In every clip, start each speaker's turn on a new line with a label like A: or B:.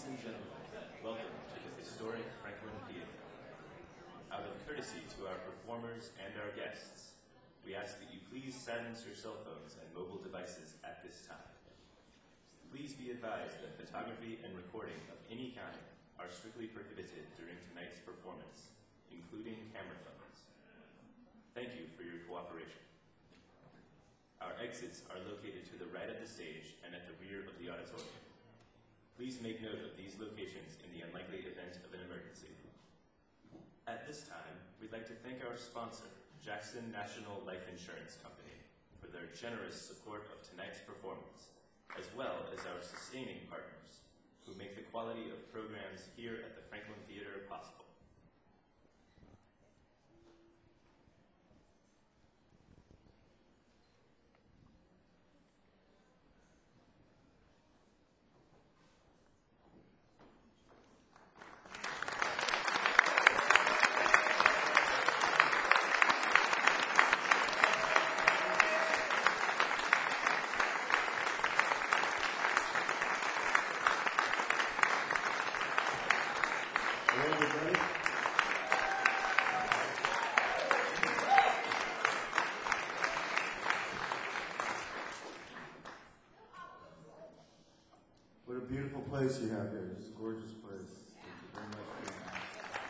A: Ladies and gentlemen, welcome to the historic Franklin Theater. Out of courtesy to our performers and our guests, we ask that you please silence your cell phones and mobile devices at this time. Please be advised that photography and recording of any kind are strictly prohibited during tonight's performance, including camera phones. Thank you for your cooperation. Our exits are located to the right of the stage and at the rear of the auditorium. Please make note of these locations in the unlikely event of an emergency. At this time, we'd like to thank our sponsor, Jackson National Life Insurance Company, for their generous support of tonight's performance, as well as our sustaining partners, who make the quality of programs here at the Franklin Theater possible.
B: What a beautiful place you have here. It's a gorgeous place. Thank you very much for being here.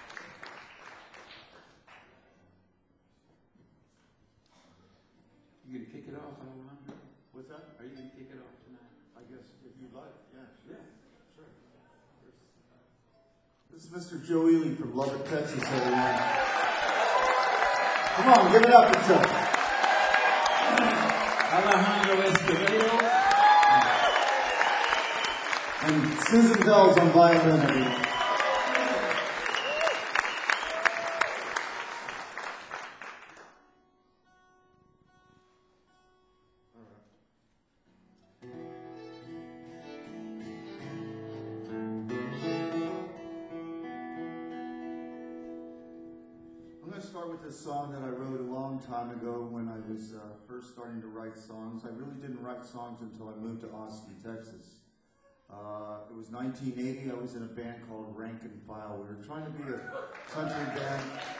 C: You gonna kick it off, Alejandro?
B: What's that?
C: Are you gonna kick it off tonight?
B: I guess if you'd like. Yeah, sure.
C: Yeah.
B: Sure. This is Mr. Joe Ely from Lubbock, Texas, everyone. Come on, give it up, it's up.
C: Alejandro Escobedo.
B: And Susan Bell's on violin, everyone. I'm going to start with this song that I wrote a long time ago when I was first starting to write songs. I really didn't write songs until I moved to Austin, Texas. It was 1980. I was in a band called Rank and File. We were trying to be a country band.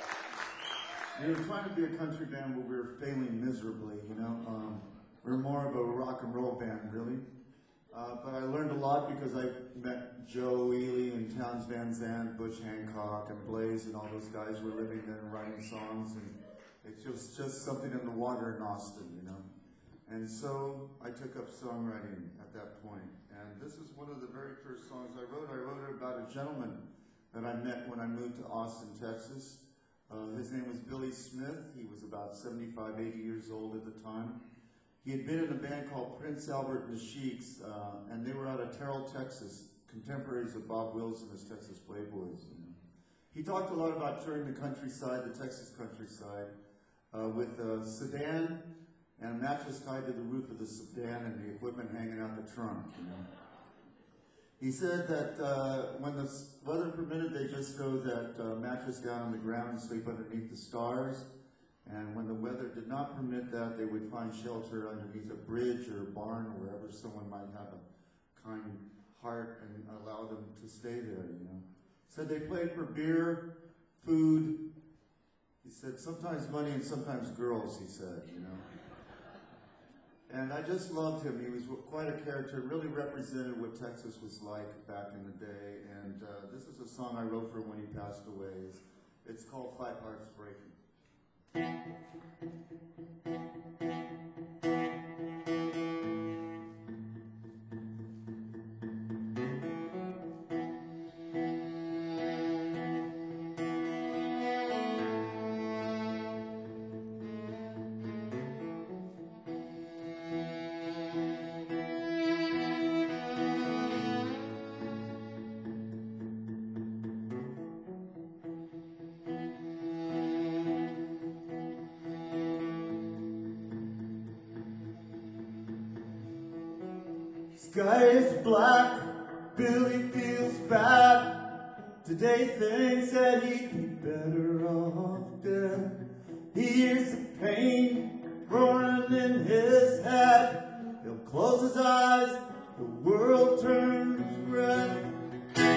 B: But we were failing miserably, you know. We were more of a rock and roll band, really. But I learned a lot because I met Joe Ely and Townes Van Zandt, Butch Hancock, and Blaze, and all those guys were living there and writing songs. And it was just something in the water in Austin, you know. And so I took up songwriting at that point. And this is one of the very first songs I wrote. I wrote it about a gentleman that I met when I moved to Austin, Texas. His name was Billy Smith. He was about 75, 80 years old at the time. He had been in a band called Prince Albert and the Sheiks, and they were out of Terrell, Texas, contemporaries of Bob Wills and his Texas Playboys. You know. He talked a lot about touring the countryside, the Texas countryside, with a sedan and a mattress tied to the roof of the sedan and the equipment hanging out the trunk, you know. He said that when the weather permitted, they just throw that mattress down on the ground and sleep underneath the stars. And when the weather did not permit that, they would find shelter underneath a bridge or a barn or wherever someone might have a kind heart and allow them to stay there, you know. Said they played for beer, food. He said sometimes money and sometimes girls, he said, you know. And I just loved him. He was quite a character, really represented what Texas was like back in the day. And this is a song I wrote for him when he passed away. It's called Five Hearts Breaking. Sky is black, Billy feels bad. Today thinks that he'd be better off dead. He hears the pain roaring in his head. He'll close his eyes, the world turns red.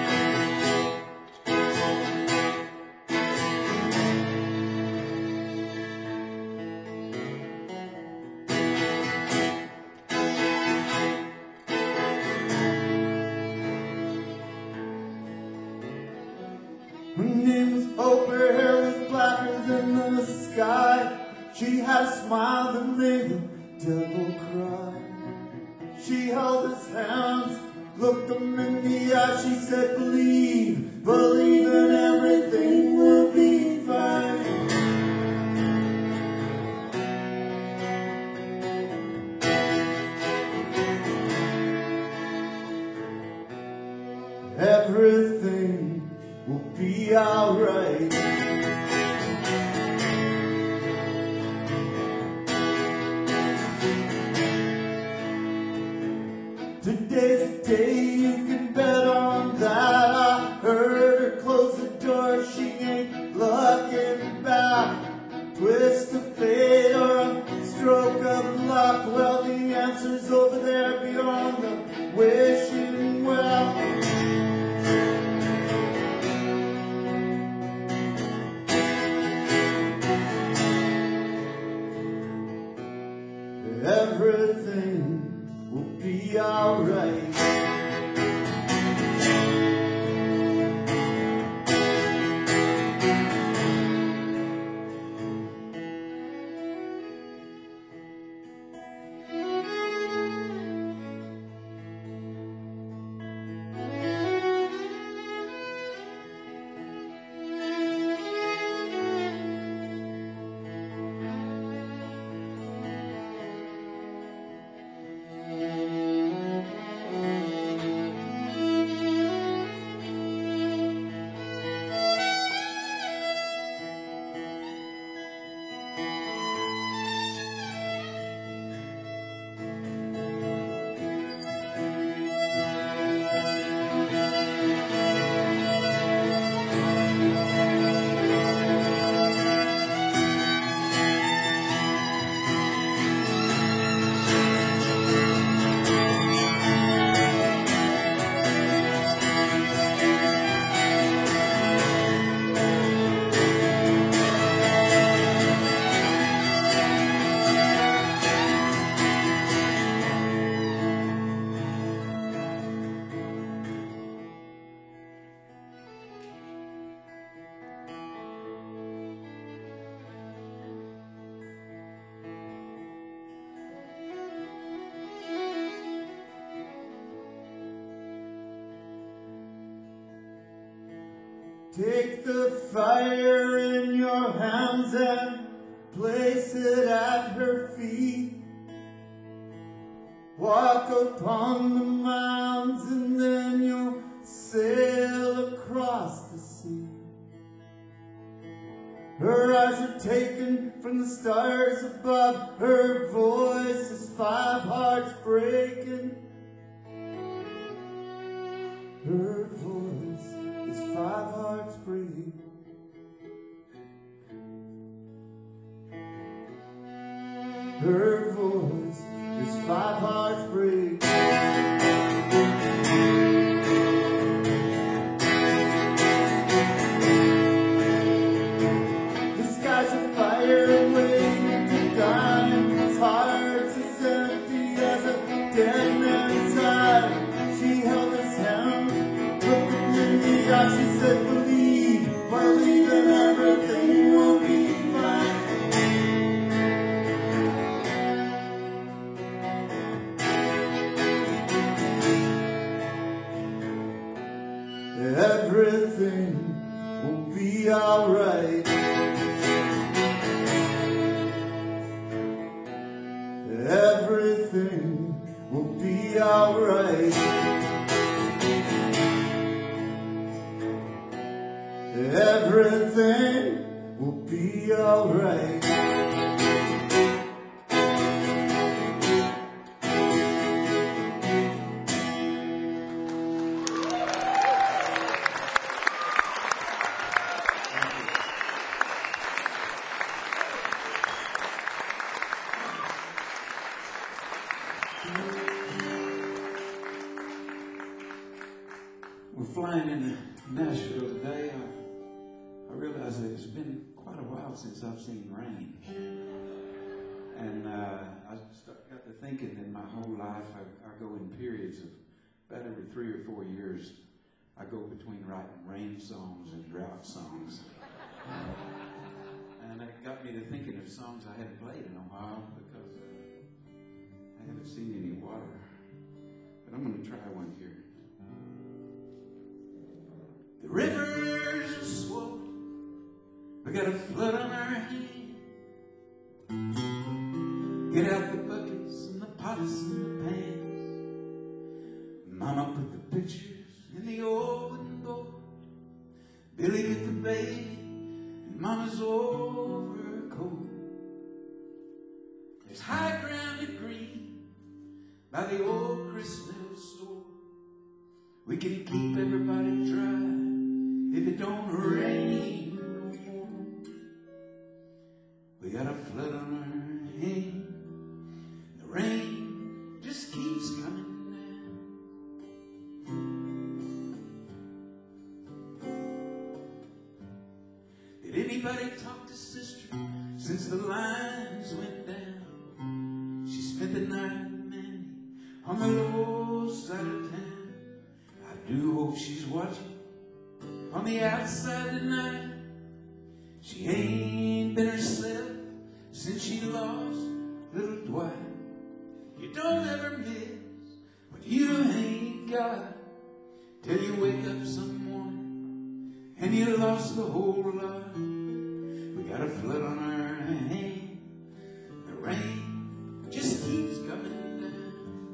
B: hope her hair was blacker than the sky. She had a smile that made the devil cry. She held his hands, looked him in the eye. She said, believe, believe and everything will be fine. Everything will be alright. Today's the day, you can bet on that. I heard her close the door, she ain't looking back. Twist of fate or a stroke of luck, well the answer's over there beyond the wishing well. Everything will be alright. Take the fire in your hands and place it at her feet. Walk upon the mounds and then you'll sail across the sea. Her eyes are taken from the stars above. Her voice is 5 hearts breaking. Her voice is 5 hearts breaking. Her voice is 5 hearts breaking. The skies are fire and waiting to die. His heart is empty as a dead man's eye. She held his hand, looked him in the eye. She said, believe, believe and everything will be fine. Everything will be alright. Everything will be alright. Everything will be alright.
C: We're flying into Nashville today. I realize that it's been quite a while since I've seen rain. And I got to thinking that my whole life I go in periods of about every 3 or 4 years. I go between writing rain songs and drought songs. And it got me to thinking of songs I hadn't played in a while because I haven't seen any water. But I'm going to try one here. The rivers are swollen. We got a flood on our hands. Get out the buckets and the pots and the pans. Mama put the pictures in the old wooden bowl. Billy get the baby and Mama's overcoat. There's high ground and green by the old Christmas store. We can keep everybody dry if it don't rain no more. We got a flood on our hands. The rain just keeps coming down. Did anybody talk to Sister since the lines went down? She spent the night with Manny on the low side of town. I do hope she's watching on the outside tonight. She ain't been herself since she lost little Dwight. You don't ever miss what you ain't got till you wake up some morning and you lost the whole lot. We got a flood on our hands. The rain just keeps coming down.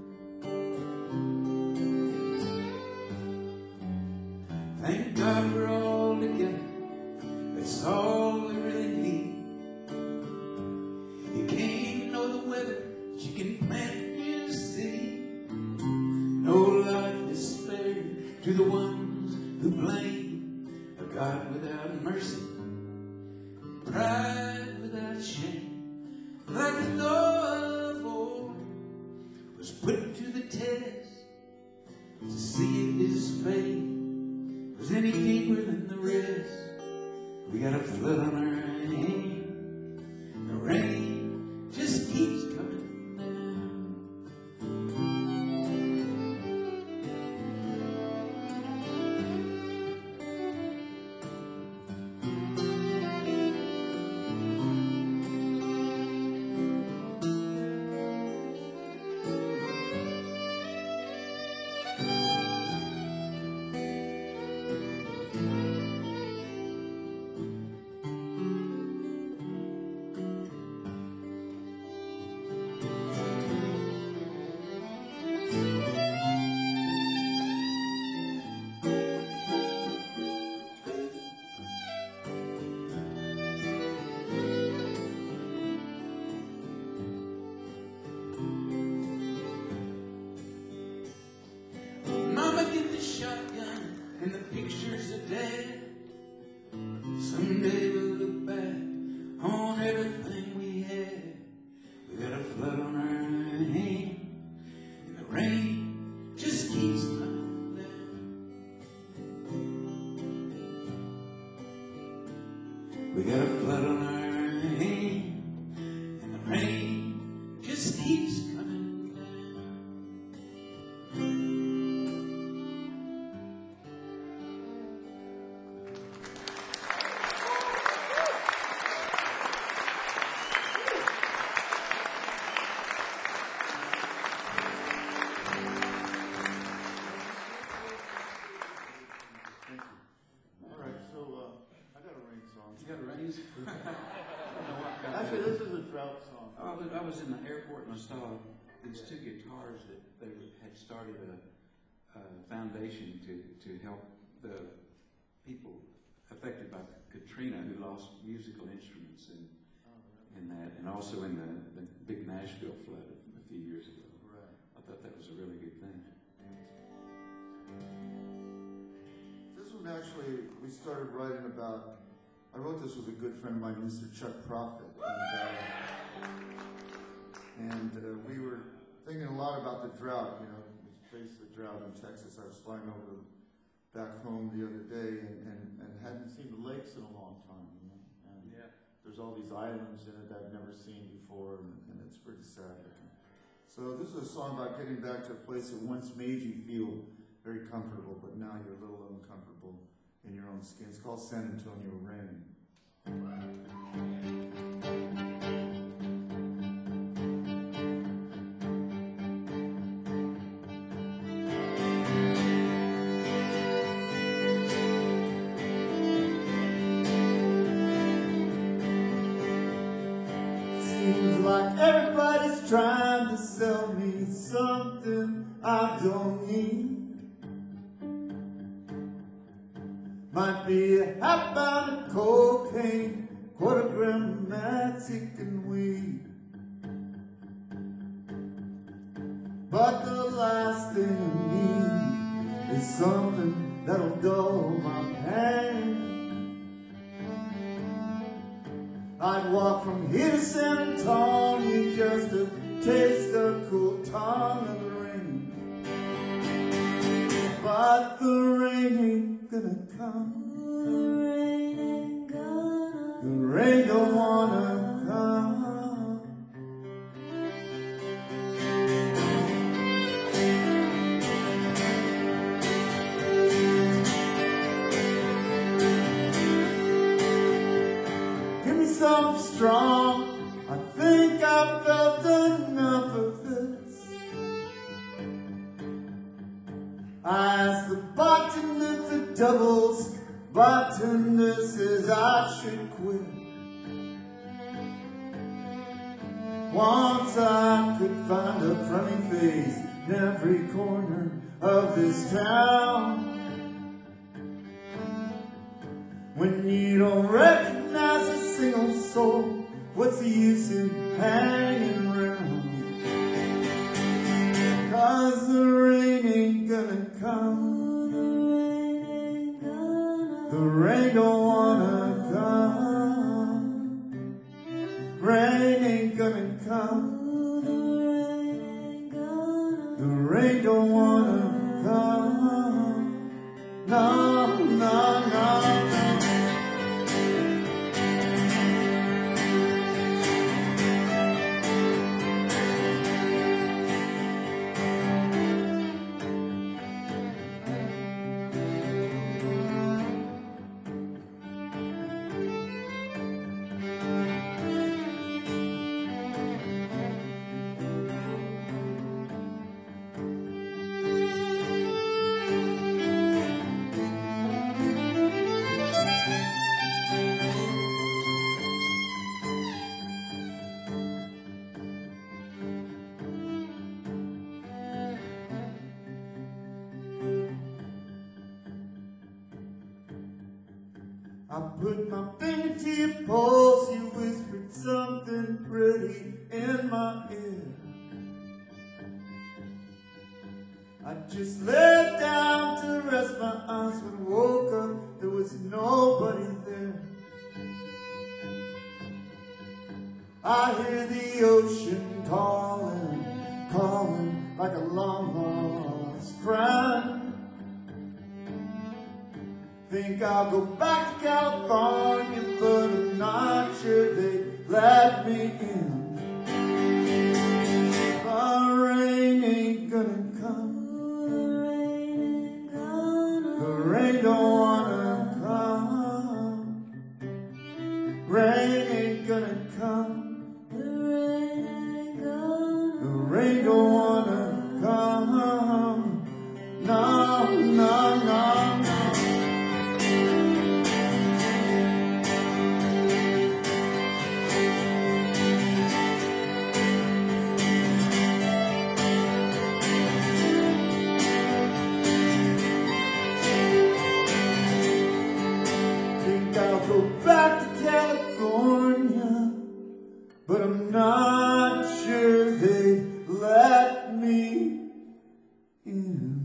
C: Thank God we're all together. That's all we really need. You can't know the weather, but you can plant your seed. No life is spared to the ones who blame a God without mercy, pride without shame. Like Noah of old was put to the test to see if his faith was any deeper than the rest. We got a flood on our hands. The rain just keeps coming down. Mama, get the shotgun and the pictures of Dad. Someday we'll look back on everything we had. We got a flood on our hands, and the rain just keeps coming down. We got a flood on our hands, and the rain just keeps coming down.
B: All right, so I got a rain song.
C: You got a raise?
B: Actually, this is a drought song.
C: I was in the airport and I saw these two guitars that they had started a foundation to help the people affected by Katrina who lost musical instruments in that, and also in the big Nashville flood a few years ago.
B: Right.
C: I thought that was a really good thing.
B: This one actually, we started writing about, I wrote this with a good friend of mine, Mr. Chuck Prophet. And we were thinking a lot about the drought. You know, we faced the drought in Texas. I was flying over back home the other day and hadn't seen the lakes in a long time. You know? And there's all these islands in it that I've never seen before, and it's pretty sad. So this is a song about getting back to a place that once made you feel very comfortable, but now you're a little uncomfortable in your own skin. It's called San Antonio Rain. Seems like everybody's trying to sell me something I don't need. Might be a half pound of cocaine, quarter gram of Mexican weed. But the last thing I need is something that'll dull my pain. I'd walk from here to San Antonio just to taste the cool tongue of the rain. But the rain ain't gonna come. The rain don't wanna come. Give me something strong. I think I've felt enough of this. I asked the bartender if it doubles. Bartender says I should quit. Once I could find a friendly face in every corner of this town. When you don't recognize a single soul, what's the use in hanging around? 'Cause the rain ain't gonna come. The rain don't wanna come. Rain ain't gonna come. The rain don't wanna come. No, no, no, no. I put my finger to your pulse, you whispered something pretty in my ear. I just laid down to rest my eyes, when I woke up there was nobody there. I hear the ocean calling, calling like a long lost friend. Think I'll go back to California, but I'm not sure they let me in. The rain ain't gonna come. The rain don't wanna come. Rain ain't gonna come. The rain don't wanna come. No, no, no, no. I'll go back to California, but I'm not sure they'd let me in.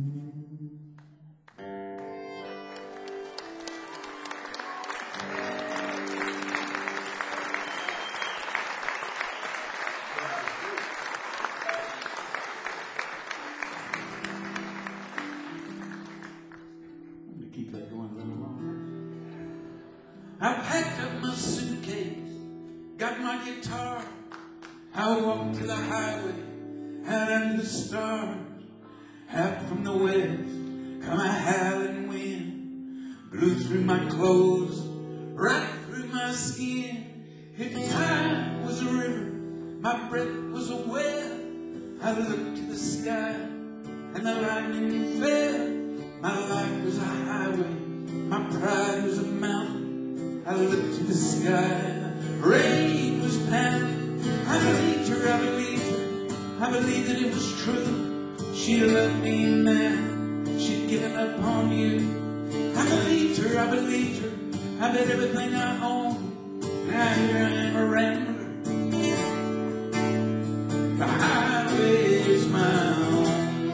C: I'm going to keep that going a little longer. I packed up my suitcase, got my guitar. I walked to the highway, out under the stars. Out from the west, come a howling wind, blew through my clothes, right through my skin. skin. If time was a river, my breath was a well, I looked to the sky and the lightning fell. My life was a highway, my pride was a mountain. I looked to the sky and the rain was pounding. I believed her, I believed her, I believed that it was true. She loved me now, she'd given up on you. I believed her, I believed her, I bet everything I own. Now here I am a rambler, the highway is my own.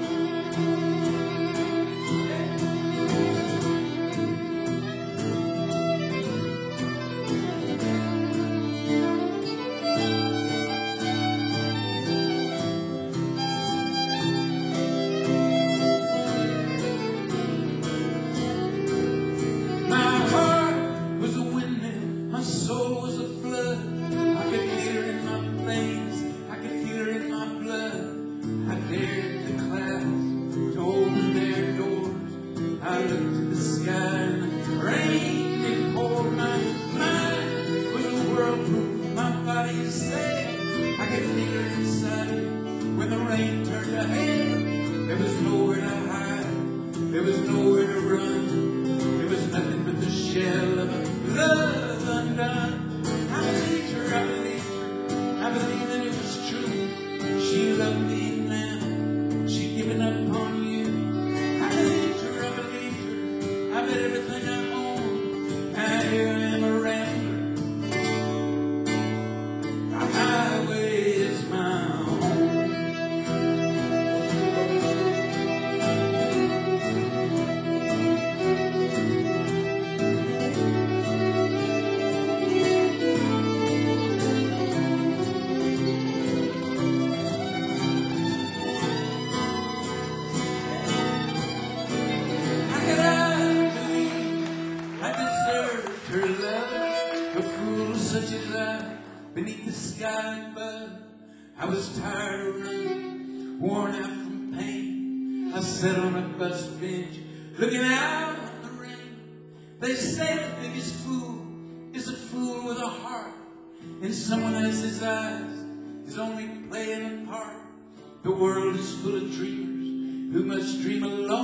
C: Beneath the sky above, I was tired of running, worn out from pain. I sat on a bus bench, looking out on the rain. They say the biggest fool is a fool with a heart, in someone else's eyes is only playing a part. The world is full of dreamers who must dream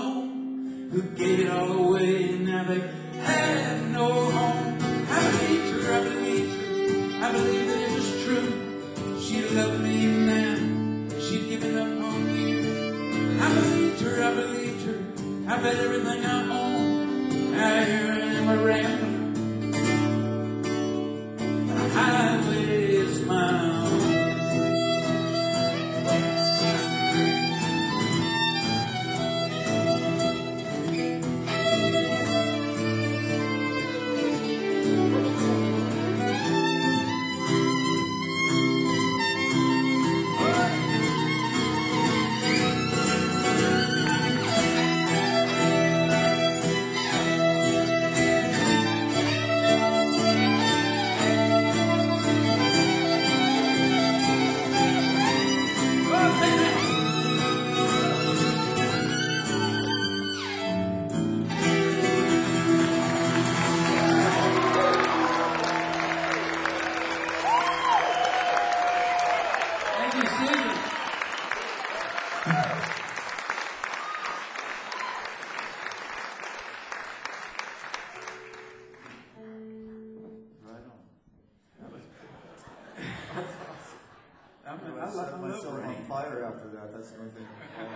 C: alone, who gave it all away and now they have no home. I believed her, I believed her, I believed that it was true. She loved me now, she'd given up on you. I believed her, I believed her, I bet everything I own. Now here I am a rambler, the highway is my own.
B: I set myself on fire after that. That's the only thing.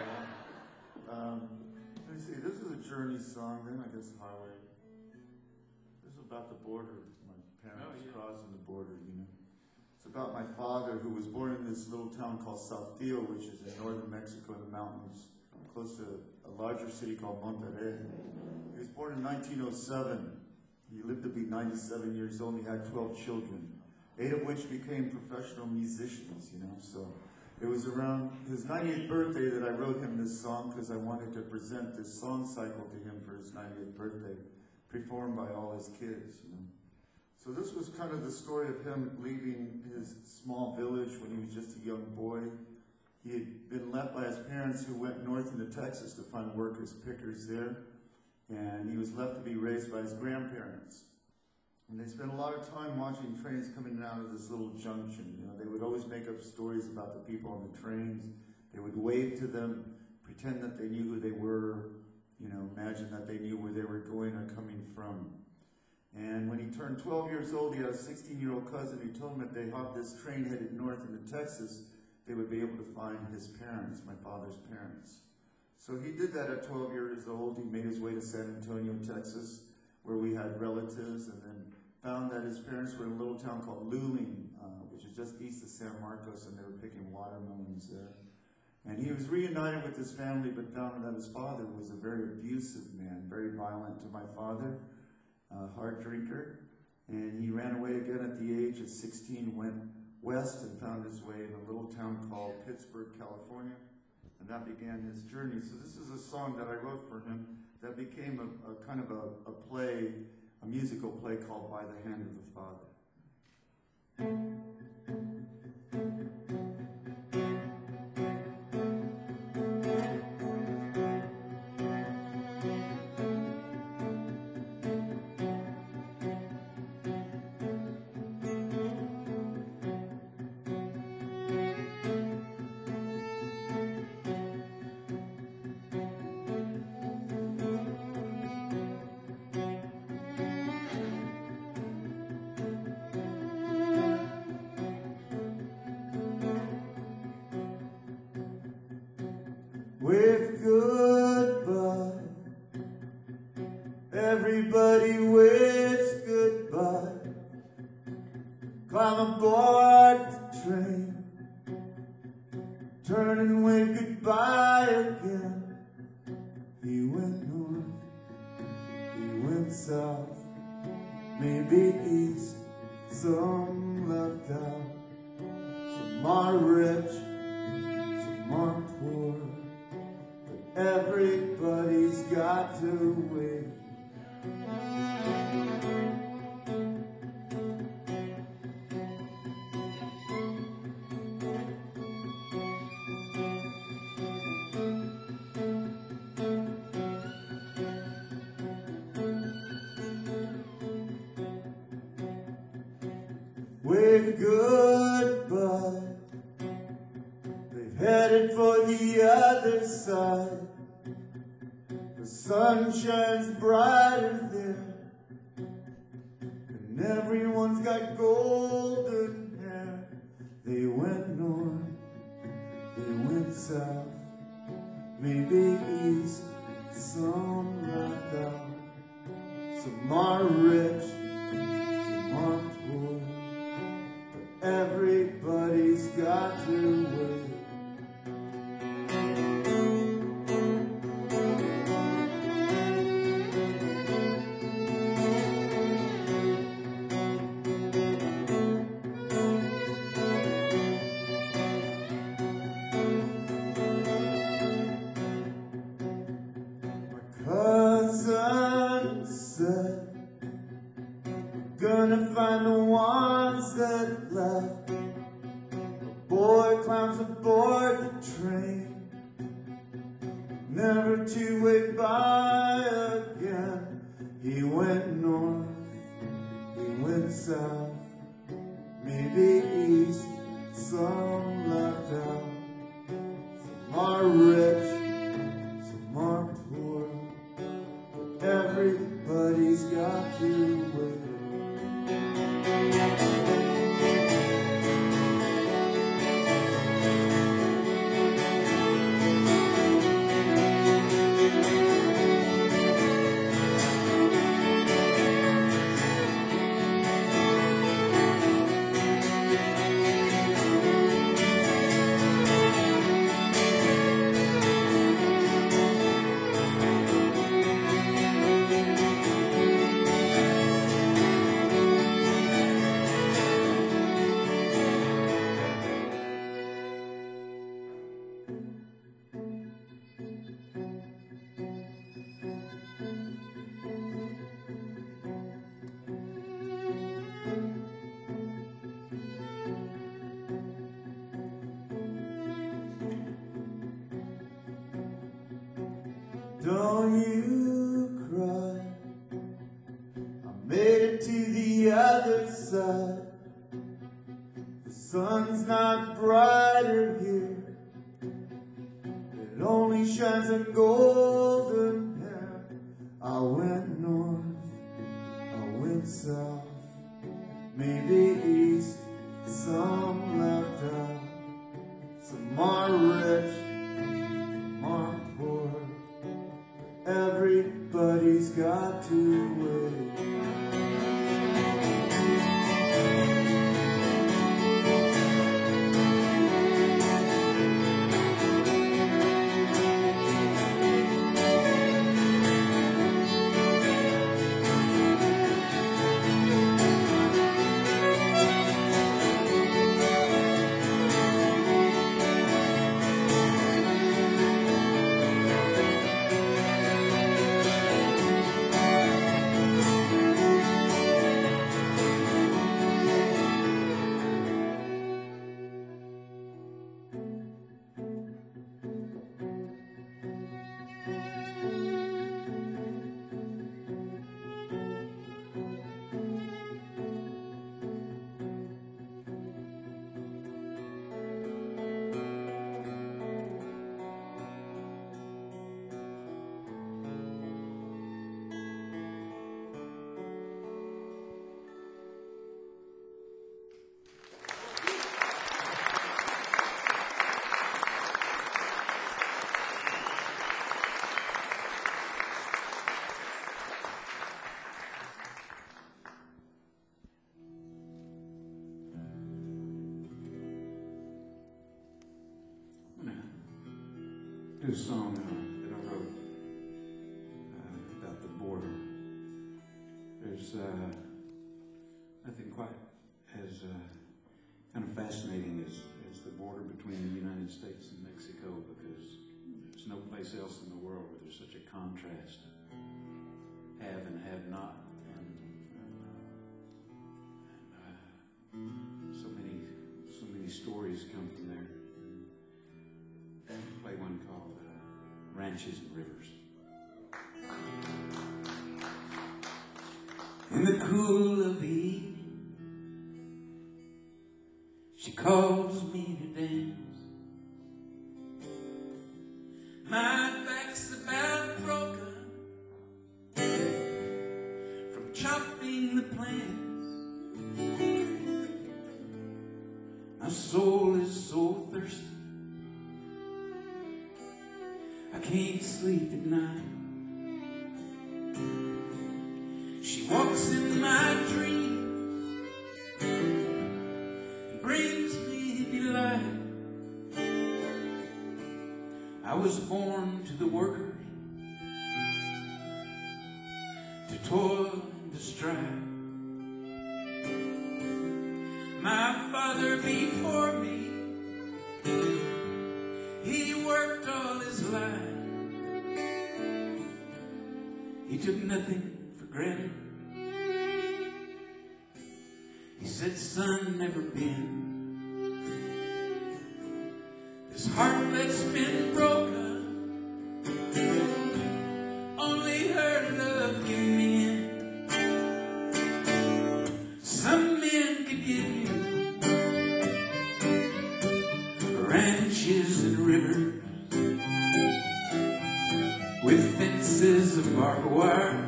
B: Let me see. This is a Journey song. Then I guess Highway. This is about the border. My parents crossing the border. You know, it's about my father who was born in this little town called Saltillo, which is in northern Mexico in the mountains, close to a larger city called Monterrey. He was born in 1907. He lived to be 97 years old. And he had 12 children. 8 of which became professional musicians, you know. So it was around his 90th birthday that I wrote him this song because I wanted to present this song cycle to him for his 90th birthday, performed by all his kids, you know. So this was kind of the story of him leaving his small village when he was just a young boy. He had been left by his parents who went north into Texas to find work as pickers there, and he was left to be raised by his grandparents. And they spent a lot of time watching trains coming out of this little junction. You know, they would always make up stories about the people on the trains. They would wave to them, pretend that they knew who they were, you know, imagine that they knew where they were going or coming from. And when he turned 12 years old, he had a 16-year-old cousin who told him if they hopped this train headed north into Texas, they would be able to find his parents, my father's parents. So he did that at 12 years old. He made his way to San Antonio, Texas, where we had relatives, and then found that his parents were in a little town called Luling, which is just east of San Marcos, and they were picking watermelons there. And he was reunited with his family, but found that his father was a very abusive man, very violent to my father, a hard drinker. And he ran away again at the age of 16, went west and found his way in a little town called Pittsburgh, California. And that began his journey. So this is a song that I wrote for him that became a kind of a play, a musical play called By the Hand of the Father. Wave goodbye, everybody waves goodbye. Climb aboard the train, turn and wave goodbye again. He went north, he went south, maybe east, some left out. Some are rich, some are poor. Everybody's got to wait. Wave goodbye. They've headed for the other side. The sun shines brighter there, and everyone's got golden hair. They went north, they went south, maybe east, some left out. Some are rich, some are poor, but everybody's got to wait. Cousin said, gonna find the ones that left. A boy climbs aboard the train, never to wait by again. He went north, he went south, maybe east, some left out. Some are rich, some are poor. Everybody's got to wait. sun's not brighter here. It only shines in golden hair. I went north, I went south, maybe east, some left out. Some are rich, some are poor. Everybody's got to wait.
C: Do a song that I wrote about the border. There's nothing quite as kind of fascinating as the border between the United States and Mexico, because there's no place else in the world where there's such a contrast, have and have not, and so many stories come from there. Play one called Ranches and Rivers. In the cool of the evening, she calls me to dance. My back's about broken from chopping the plants. My soul is so thirsty, I can't sleep at night. She walks in my dreams and brings me delight. I was born to the worker, to toil and to strive. My father before me, he worked all his life. He took nothing for granted. He said, son, never been this heart that's been broken, only her love can mend. Some men could give you ranches and rivers with fences of barbed wire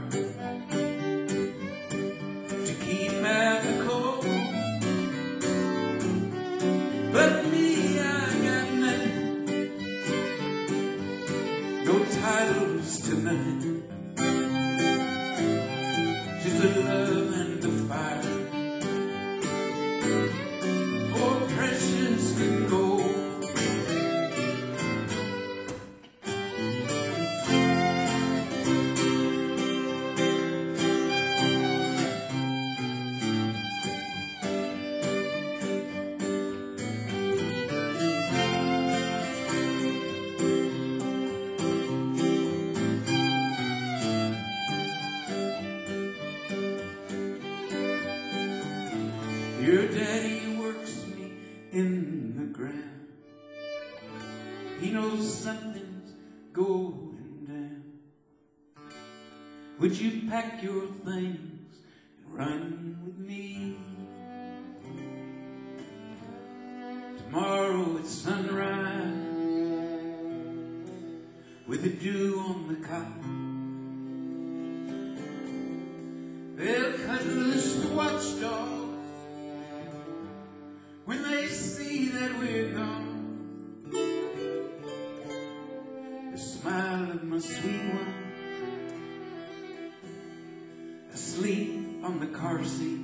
C: to keep out the cold. But me, I got nothing, no titles to nothing, just a love and a fire, more precious than gold. Your daddy works me in the ground. He knows something's going down. Would you pack your things and run with me? tomorrow at sunrise, with the dew on the cotton, they'll cut loose the watchdogs when they see that we're gone. The smile of my sweet one asleep on the car seat,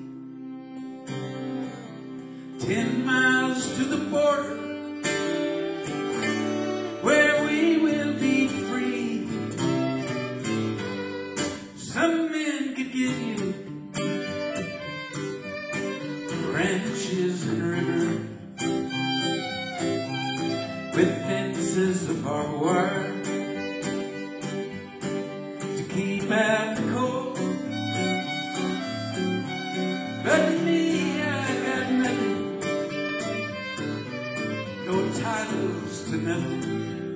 C: 10 miles to the border where we will be free. Some men could give you ranches and river with fences of barbed wire to keep out the cold. But me, I got nothing, no titles to nothing,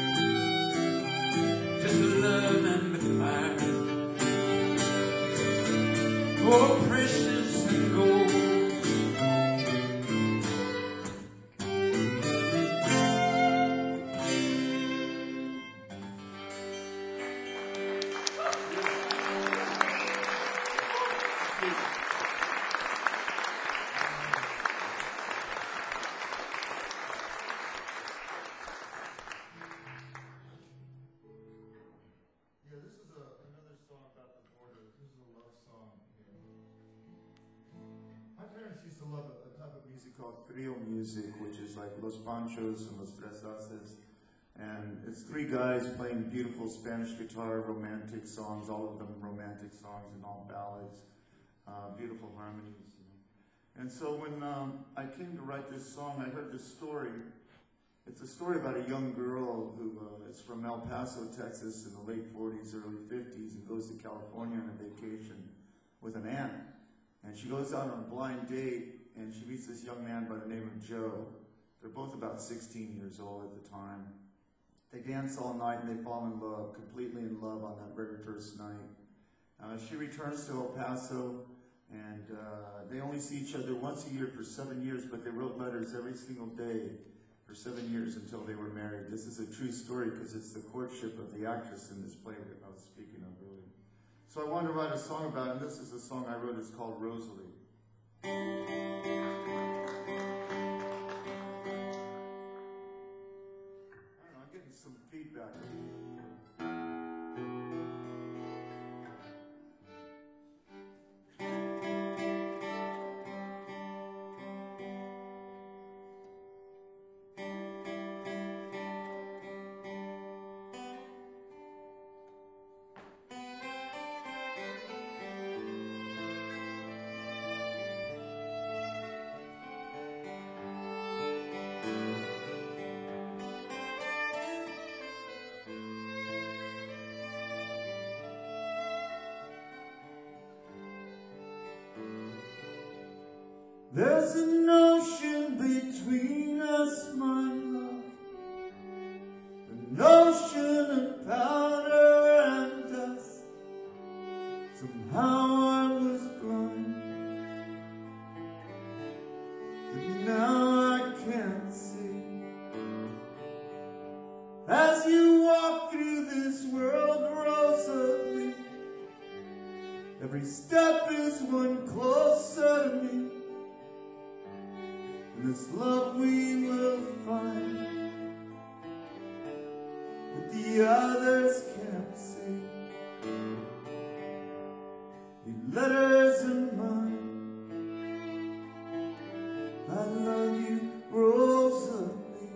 C: just love and the fire. Oh, precious and gold.
B: Another song about the border. This is a love song. My parents used to love a type of music called trio music, which is like Los Panchos and Los Tres Haces. And it's three guys playing beautiful Spanish guitar, romantic songs, all of them romantic songs and all ballads, beautiful harmonies. And so when I came to write this song, I heard this story. It's a story about a young girl who is from El Paso, Texas in the late 40s, early 50s, and goes to California on a vacation with an aunt. And she goes out on a blind date, and she meets this young man by the name of Joe. They're both about 16 years old at the time. They dance all night, and they fall in love, completely in love on that very first night. She returns to El Paso, and they only see each other once a year for 7 years, but they wrote letters every single day for 7 years until they were married. This is a true story because it's the courtship of the actress in this play that I was speaking of earlier. So I wanted to write a song about it, and this is a song I wrote. It's called Rosalie. I don't know, I'm getting some feedback. There's an ocean between us, my love, an ocean of powder and dust. Somehow I was blind, but now I can't see. As you walk through this world, Rosalie, every step is one closer to me. This love we will find that the others can't see. The letters in mine, I love you, Rosalie.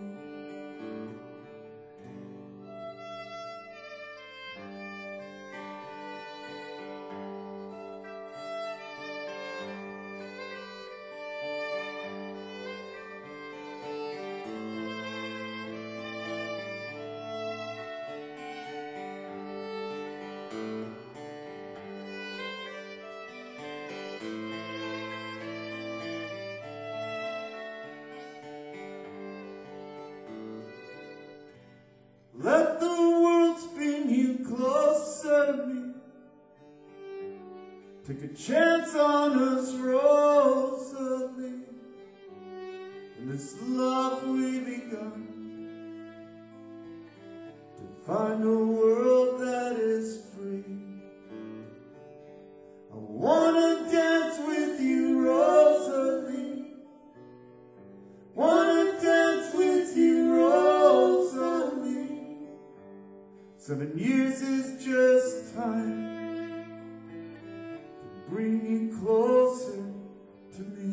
B: Let the world spin you closer to me. Take a chance on us, Rosalie, and this love we begun, to find a world that is free. I wanna dance with you, Rosalie. Wanna dance with you, Rosalie. 7 years is just time to bring you closer to me.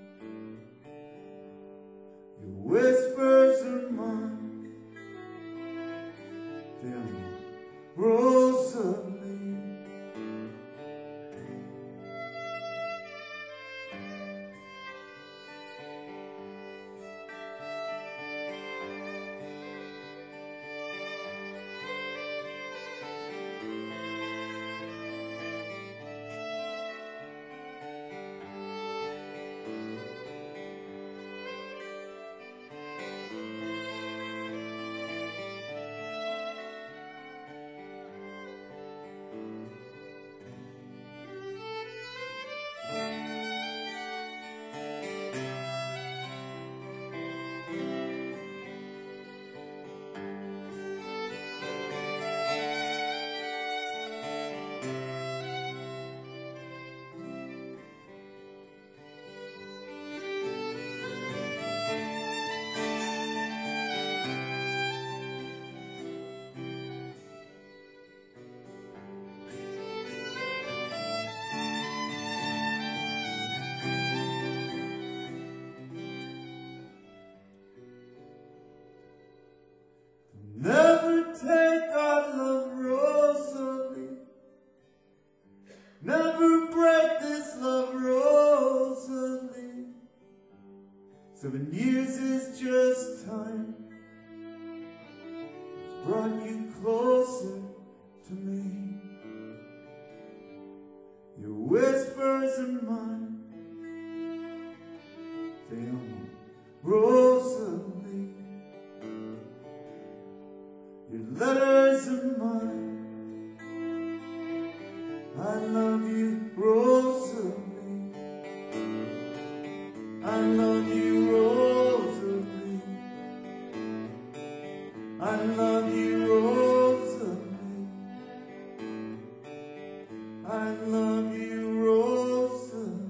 B: Your whispers are mine, damn, Rosalie. Never take our love, Rosalie. Never break this love, Rosalie. 7 years is just time. It's brought you closer to me. Your whispers are mine, damn, Rosalie. Your letters are mine. I love you, Rosalie. I love you, Rosalie. I love you, Rosalie. I love you, Rosalie.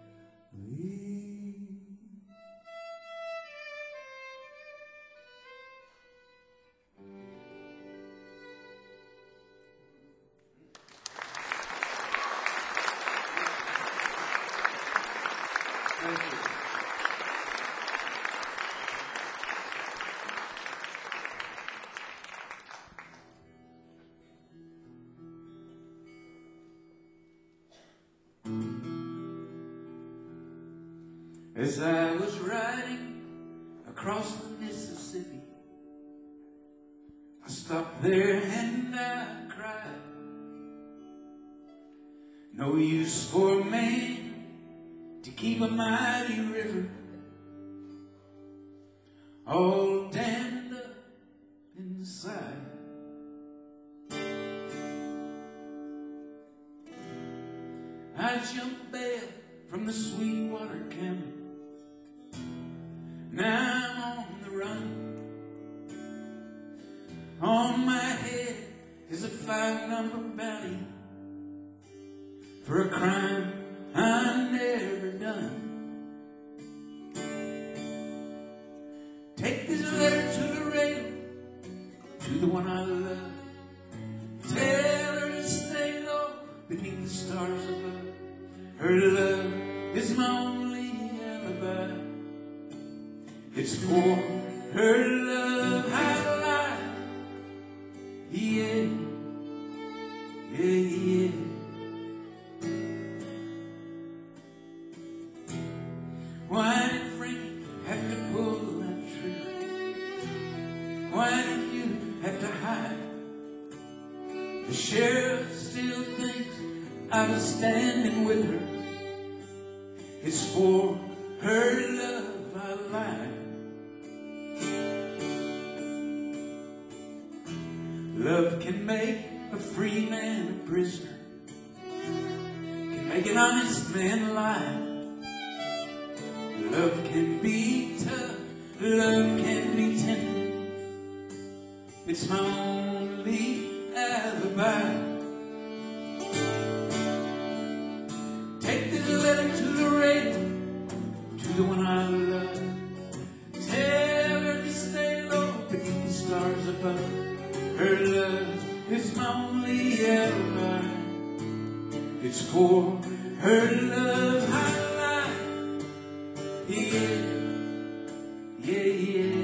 C: Thank you. As I was riding across the Mississippi, I stopped there and I cried. No use for a man to keep a mighty river all dammed up inside. I jumped bail from the Sweetwater Canyon. Now I'm on the run. On my head is a 5-number bounty for a crime I never done. Take this letter to the rail, to the one I love. Tell her to stay low beneath the stars above. Her love is my only alibi. It's for her love I lie. Yeah, yeah, yeah. Why did Frankie have to pull that trigger? Why did you have to hide? The sheriff still thinks I was standing with her. It's for her love I lied. Love can make a free man a prisoner, can make an honest man lie. Love can be tough love can be tender. It's my only alibi. Take this letter to Loretta, to the one I love. Tell her to stay low beneath the stars above. Her love is my only alibi. It's for her love highlight. Yeah, yeah, yeah.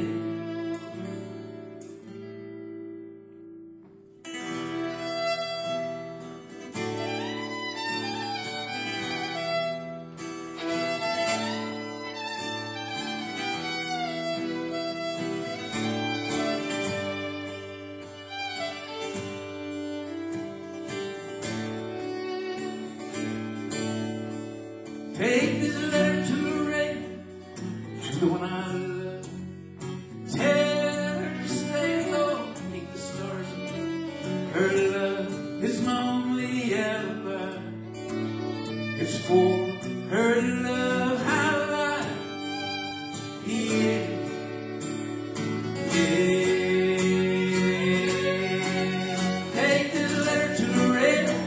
C: Take this letter to Loretta, to the one I love. Tell her to stay low beneath the stars above. Her love is my only alibi. It's for her love highlight. Yeah, yeah. Take this letter to Loretta.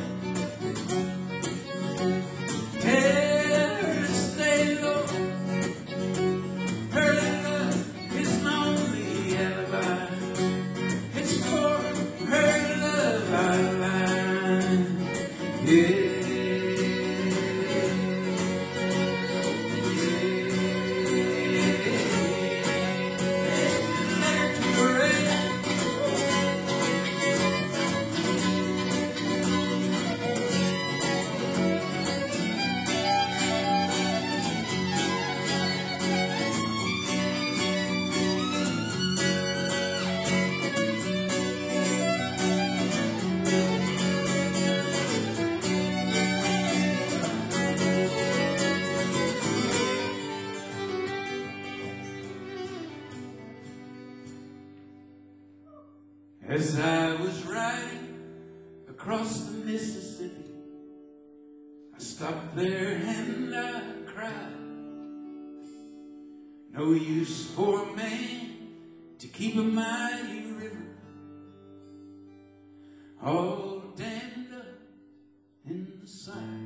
C: As I was riding across the Mississippi, I stopped there and I cried. No use for a man to keep a mighty river all dammed up in the side.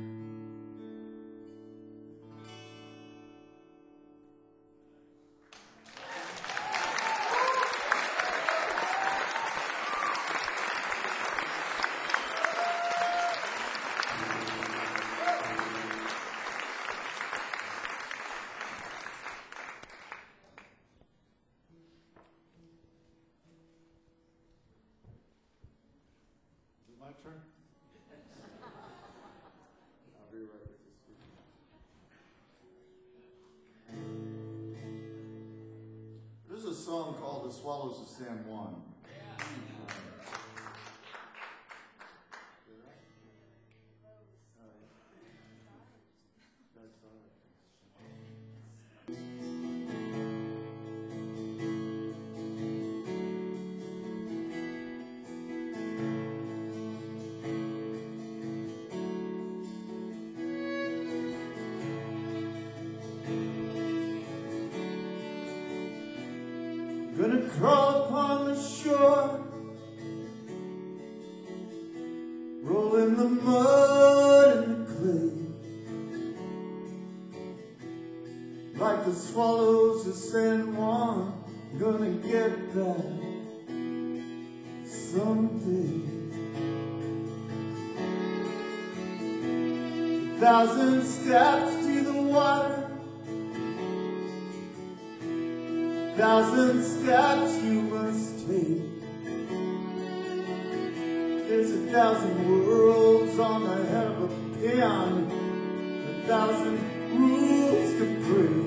B: My turn? I'll be right with you. There's a song called The Swallows of San Juan. Gonna crawl upon the shore, roll in the mud and the clay, like the swallows of San Juan. Gonna get back someday. 1,000 steps to the water, 1,000 steps you must take. There's 1,000 worlds on the head of a pin, 1,000 rules to break.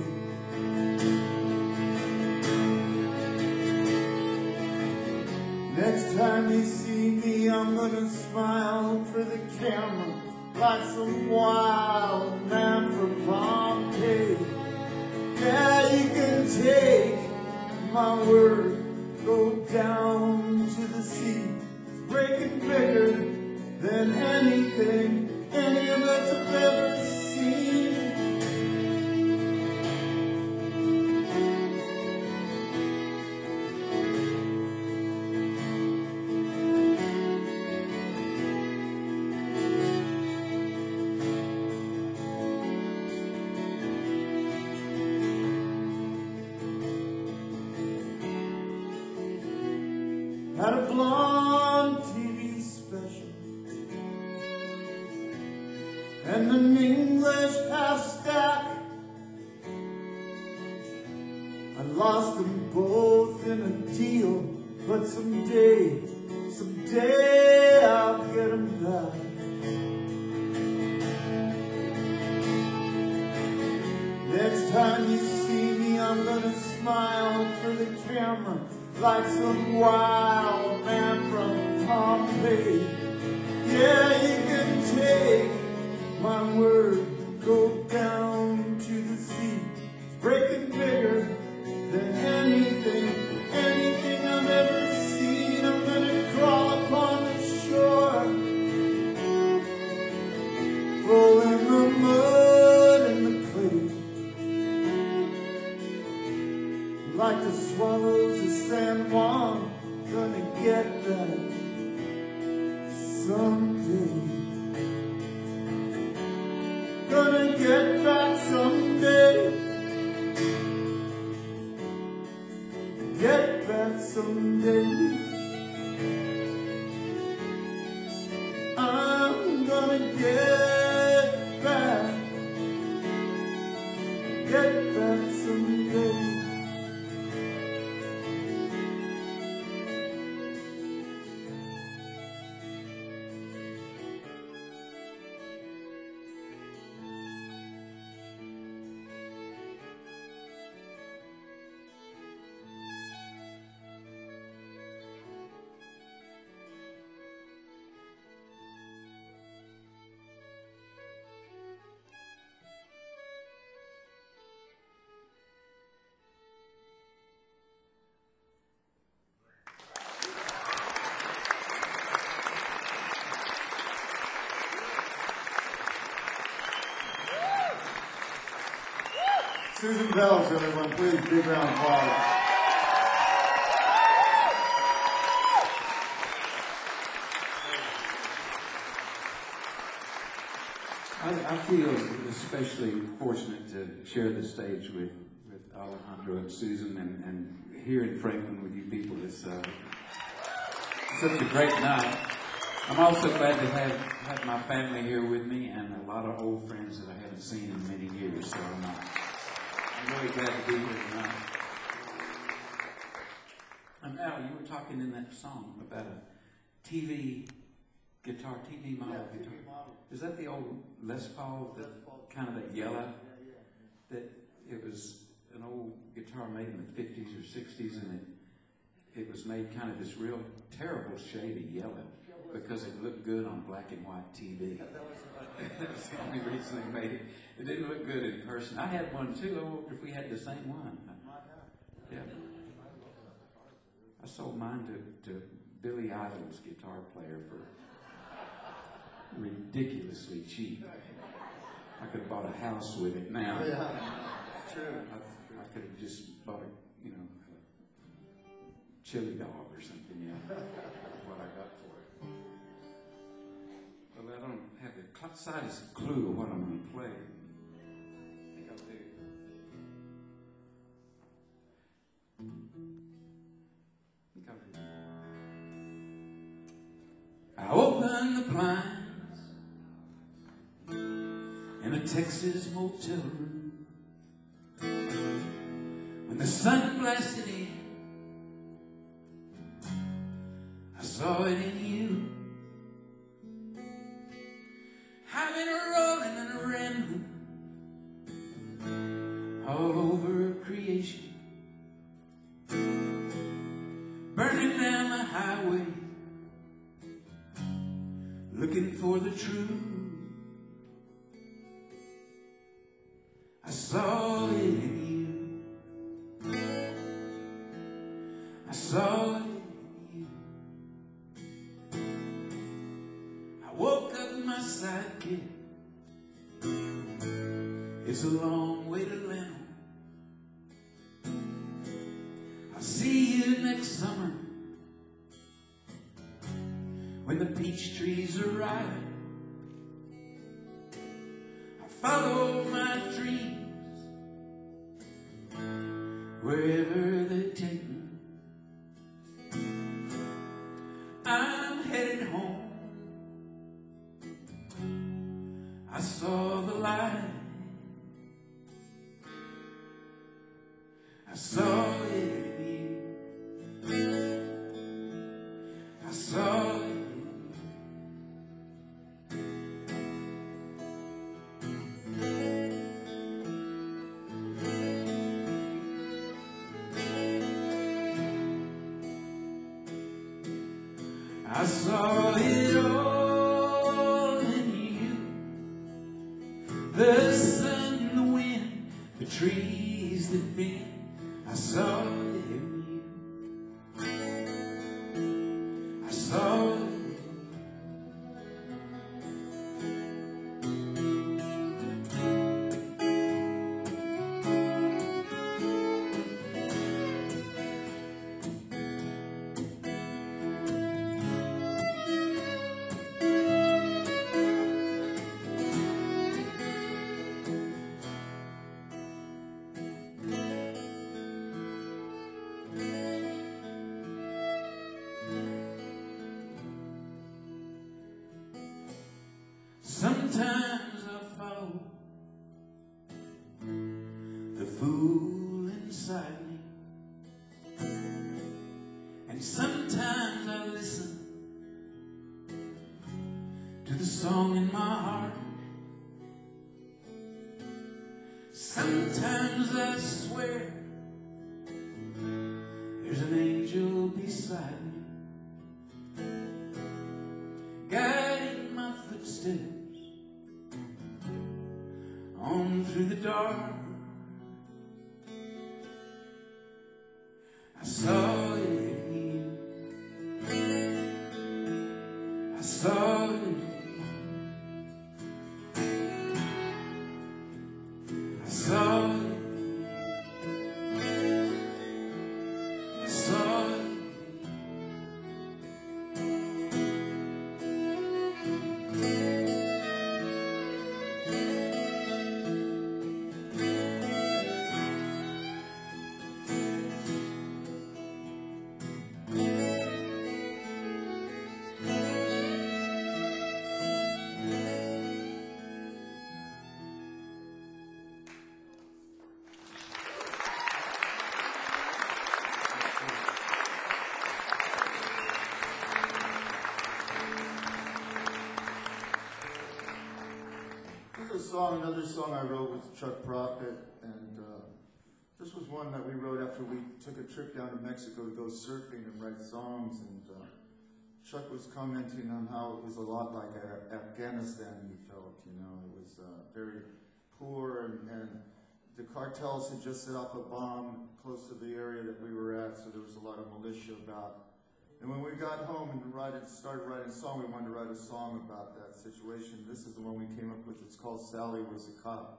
B: Next time you see me, I'm gonna smile for the camera like some wild man from Pompeii. Yeah, you can take my word, go down to the sea. It's breaking bigger than anything any of us have ever seen. and an English half-stack. I lost them both in a deal, but someday I'll get them back. Next time you see me, I'm gonna smile for the camera like some wild man from Pompeii. Yeah, you can take my word, go down to the sea. It's breaking bigger than anything I've ever seen. I'm gonna crawl upon the shore, roll in the mud and the clay, like the swallows of San Juan. Gonna get that someday. Gonna get back someday. Get back someday. I'm gonna get back someday. Susan Bells, everyone, please, big round of applause.
C: I feel especially fortunate to share the stage with Alejandro and Susan, and here in Franklin with you people. It's such a great night. I'm also glad to have my family here with me and a lot of old friends that I haven't seen in many years. So I'm really glad to be here tonight. And Al, you were talking in that song about a TV model guitar. Is that the old Les Paul, kind of that yellow? That it was an old guitar made in the 50s or 60s, and it was made kind of this real terrible shade of yellow because it looked good on black and white TV. That's the only reason they made it. It didn't look good in person. I had one too. I wonder if we had the same one. Yeah. I sold mine to Billy Idol's guitar player for ridiculously cheap. I could have bought a house with it now.
B: Yeah, it's true.
C: I could have just bought a chili dog or something, what I got for it. Well, I don't have the slightest clue of what I'm going to play. I think I'll do. I opened the blinds in a Texas motel room when the sun blasted in. I saw it in you. I've been rolling and rambling all over creation, burning down the highway, looking for the truth. I saw it in you. I saw it in you. I woke up my sidekick. It's a long way to Leno. I'll see you next summer when the peach trees are ripe. I follow my dreams wherever they take me. I'm headed home. I saw the light. I saw it in you. I saw it. I saw it all in you. The sun, the wind, the trees that bend. I saw it in you. I saw it. Sometimes I fall, the fool inside me, and sometimes I listen to the song in my heart. Sometimes I swear there's an angel beside me, guiding my footsteps on through the dark. I saw it in you. I saw it. I saw it. I saw it.
B: Another song I wrote with Chuck Prophet, and this was one that we wrote after we took a trip down to Mexico to go surfing and write songs, and Chuck was commenting on how it was a lot like Afghanistan, he felt, you know, it was very poor, and the cartels had just set off a bomb close to the area that we were at, so there was a lot of militia about. And when we got home and started writing a song, we wanted to write a song about that situation. This is the one we came up with. It's called Sally Was a Cop.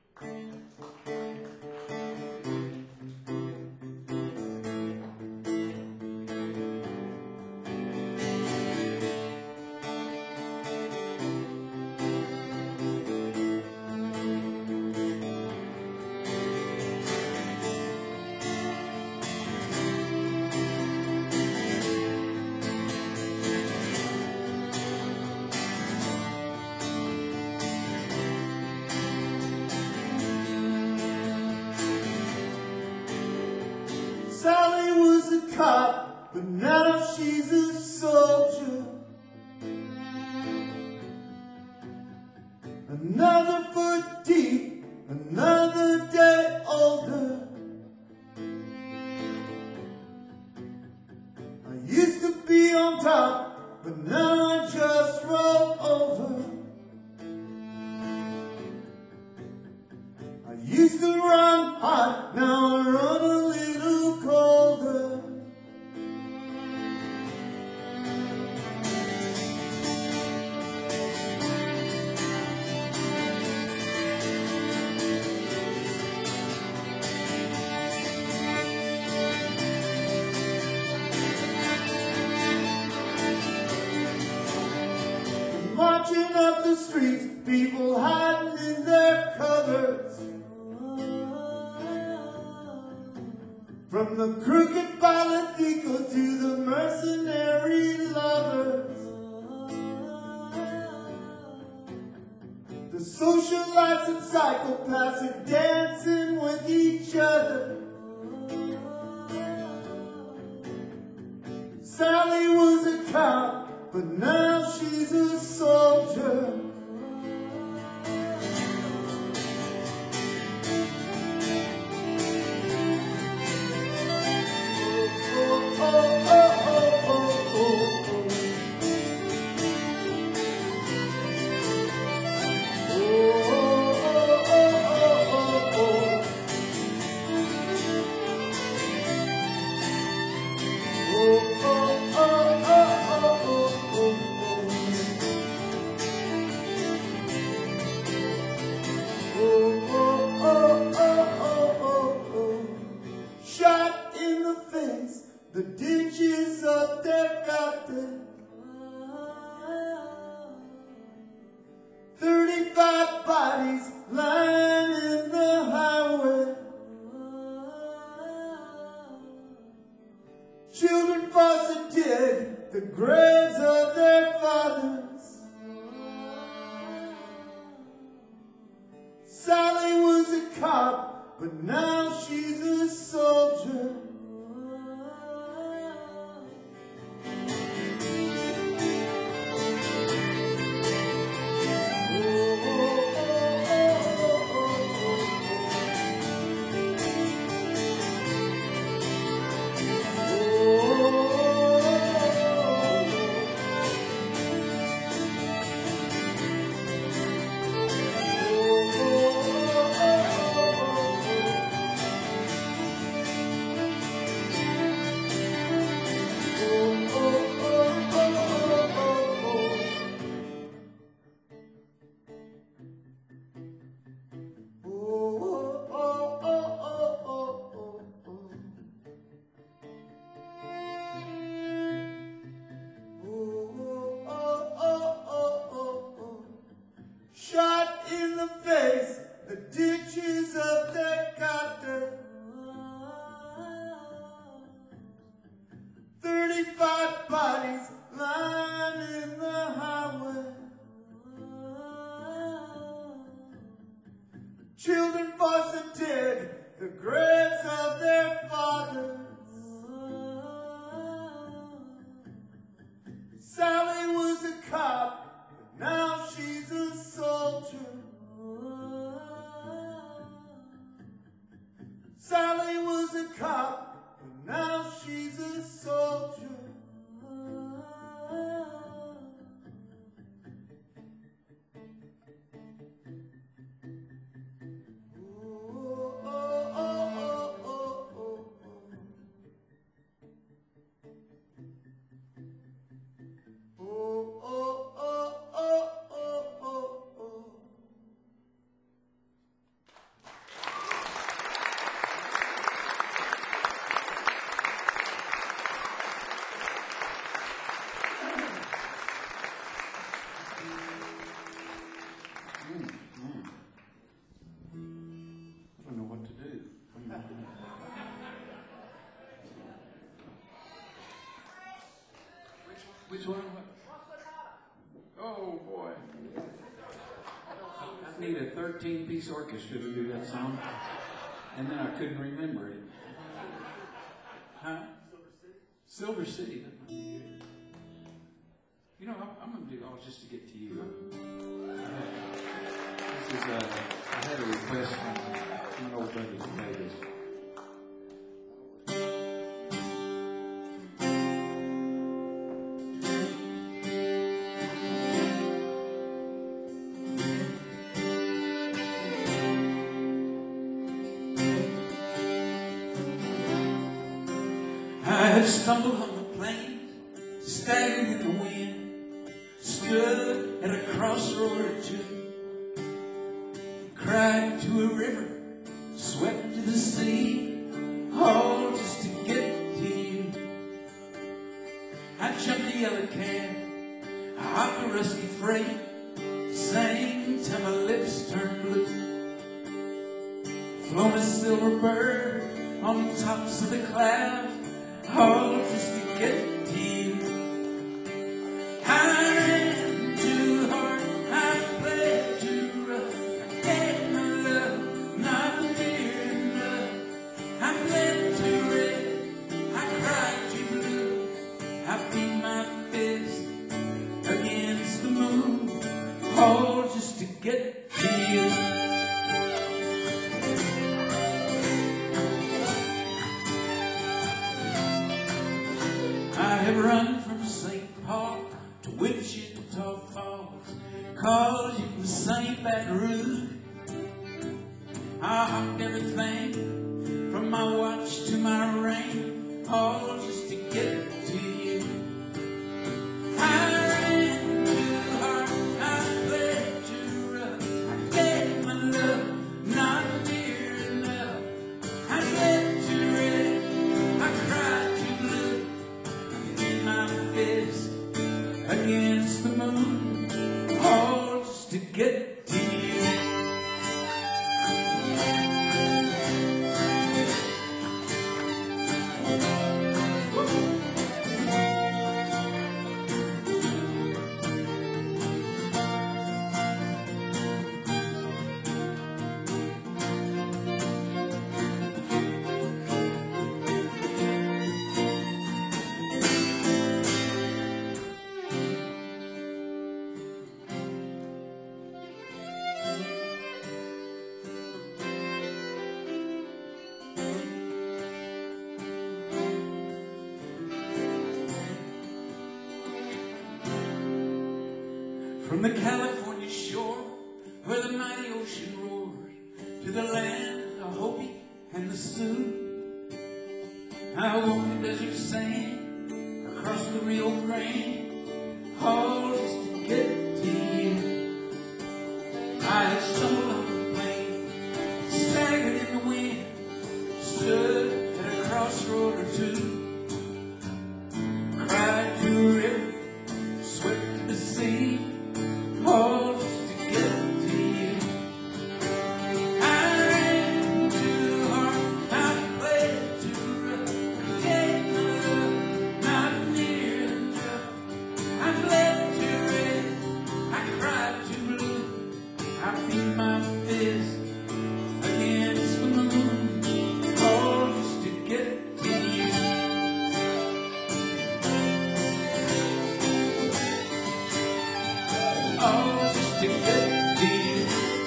B: Sally was a cop, but now she's a soldier. Another foot deep, another day older. I used to be on top, but now I just roll over. I used to run hot, now I run a little colder. Marching up the streets, people hiding in their covers. From the crooked politicos to the mercenary lovers. The socialites and psychopaths are dancing with each other. Sally was a cop, but now she's a soldier. Shot in the face, the ditches up there got there. 35 bodies lying in the highway. Children forced to dig the graves of their fathers. Sally was a cop, but now she's a soldier. Shot in the face, the ditches up there got there. 35 bodies lying in the highway. Children forced to dig the graves of their fathers. Sally was a cop, but now she's a soldier. Sally was a cop, but now she's a soldier.
C: I don't know what to do. Which one? Oh boy. I need a 13-piece orchestra to do that song. And then I couldn't remember it. Huh? Silver City. You know, I'm going to do all just to get to you. This is, I had a request from an old buddy from Vegas. I had stumbled on the plains, staggered in the wind, stood at a crossroad or two, cried to a river, swept to the sea, all just to get to you. I jumped the yellow cab, I hopped the rusty freight, sang till my lips turned blue, flown a silver bird on the tops of the clouds, all just to get to you. I ran too hard, I played too rough, you. I have run from St. Paul to Wichita Falls, called you from St. Baton Rouge. I hopped everything from my watch to my ring, all just to get to you. I ran too hard, I played too rough, I gave my love not near enough. I slept too red, I cried too blue, I beat my fist against the moon, all just to get to you. From the California shore, where the mighty ocean roars, to the land of Hopi and the Sioux, I walk the desert sand, across the Rio Grande, all just to get to you. I have stumbled on the plain, staggered in the wind, stood at a crossroad or two, cried to a river, swept to the sea, all just to get to you. I ran too hard, I played too rough, I gave my love not near enough. I bled too red, I cried too blue, I beat my fist against the moon, all just to get to you. All just to get to you.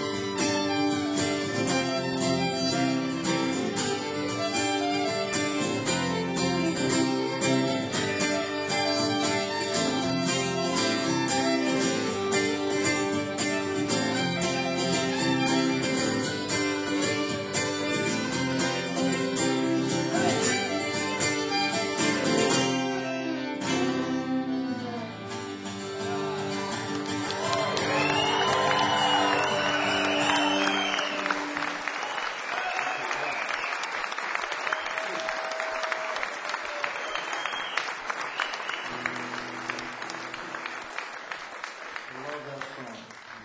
B: I love that song.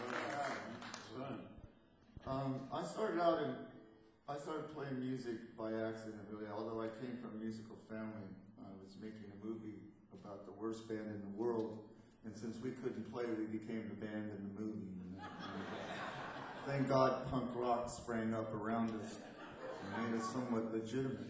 B: I started playing music by accident, really. Although I came from a musical family, I was making a movie about the worst band in the world, and since we couldn't play, we became the band in the movie. Thank God punk rock sprang up around us and made us somewhat legitimate.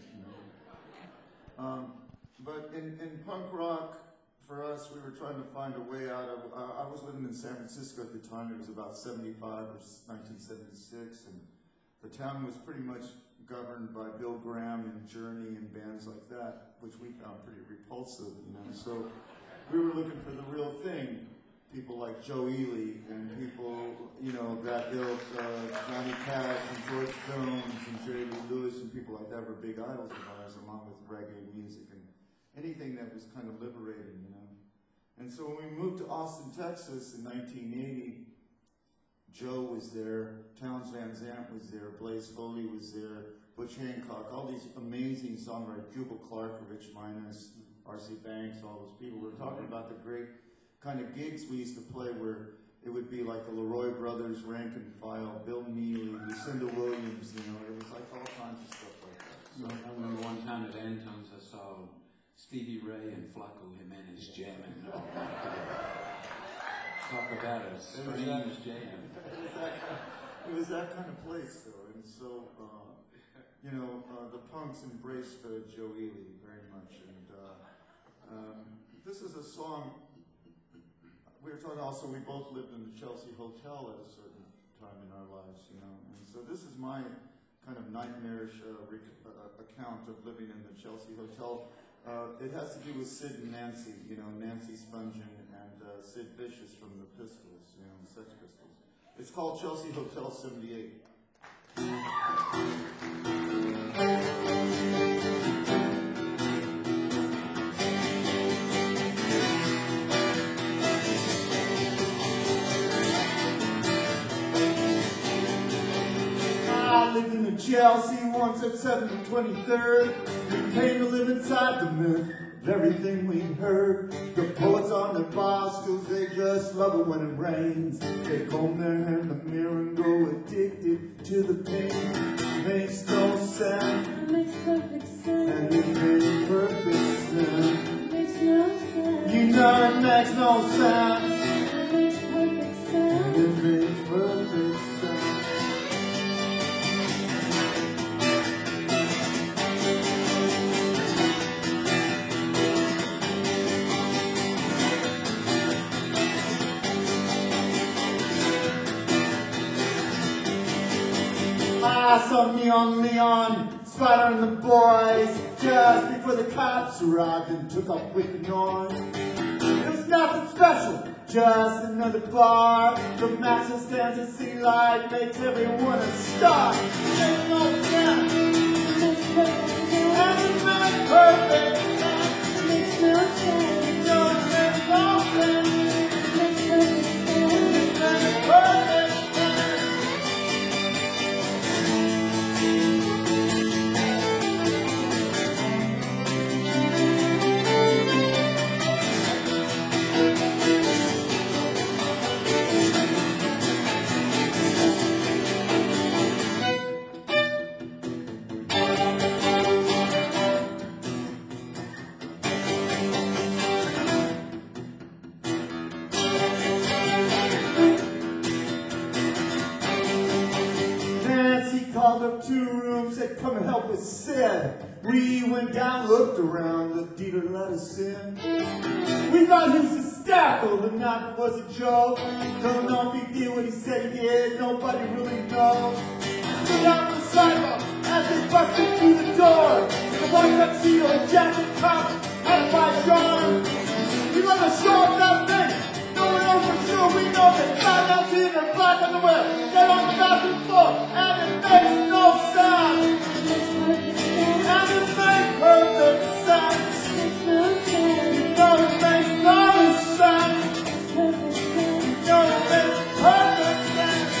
B: But in punk rock, for us, we were trying to find a way out of. I was living in San Francisco at the time. It was about 75 or 1976, and the town was pretty much governed by Bill Graham and Journey and bands like that, which we found pretty repulsive, you know. So we were looking for the real thing. People like Joe Ely and people, you know, that ilk, Johnny Cash and George Jones and Jerry Lee Lewis and people like that were big idols of ours, along with reggae music and anything that was kind of liberating, you know. And so when we moved to Austin, Texas in 1980, Joe was there, Townes Van Zandt was there, Blaze Foley was there, Butch Hancock, all these amazing songwriters, Jubal Clark, Rich Minus, R.C. Banks, all those people. We were talking about the great kind of gigs we used to play where it would be like the Leroy Brothers, Rank and File, Bill Neely, Lucinda Williams, you know, it was like all kinds of stuff like that.
C: So I remember one time at Antone's I saw Stevie Ray and Flaco Jimenez jamming. Talk about a strange jam.
B: It was that kind of place, though, and so, you know, the punks embraced Joe Ely very much, and this is a song, we were talking also, we both lived in the Chelsea Hotel at a certain time in our lives, you know. And so this is my kind of nightmarish account of living in the Chelsea Hotel. It has to do with Sid and Nancy, you know, Nancy Spungen and Sid Vicious from the Pistols, you know, the Sex Pistols. It's called Chelsea Hotel 78. I lived in Chelsea once at 7th and 23rd. We came to live inside the myth of everything we heard. The poets on the bar stools, they just love it when it rains. They comb their hair in the mirror and grow addicted to the pain. It makes no sense.
D: It makes perfect sense.
B: And it makes perfect sense.
D: It makes no sense.
B: You know it makes no sense.
D: It makes perfect sense.
B: And it makes perfect sense. I saw Neon, Spider and the boys, just before the cops arrived and took off with the noise. It was nothing special, just another bar. The master stands at sea light, makes everyone a star. There's no sense,
D: It makes perfect sense.
B: and it makes perfect sense.
D: It makes no sense.
B: No, it makes no sense.
D: It makes perfect sense.
B: It makes perfect sense. Called up 2 rooms, said come and help us Sid. We went down, looked around, the dealer let us in. We thought he was hysterical, the night was a joke. Don't know if he did what he said he did, nobody really knows. Stood out on the sidewalk as they busted through the door. In a white tuxedo and jacket top, had a 5 jar. We let us show up that thing. No one knows for sure, we know that black out in and black underwear. Get on the bathroom floor, and it makes no sense.
D: It makes perfect sense.
B: And it makes perfect sense.
D: It makes no sense.
B: You know it makes no sense.
D: It makes perfect sense.
B: You know it makes perfect sense.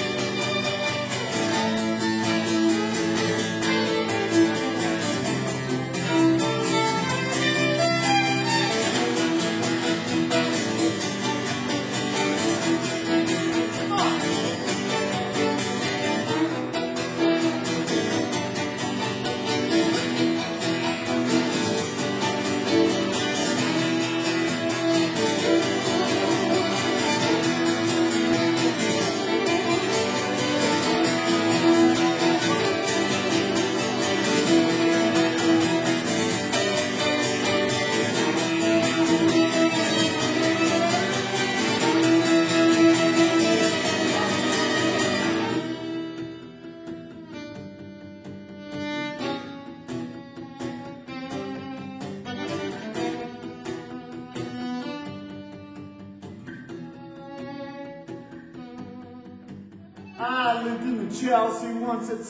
B: I lived in Chelsea once at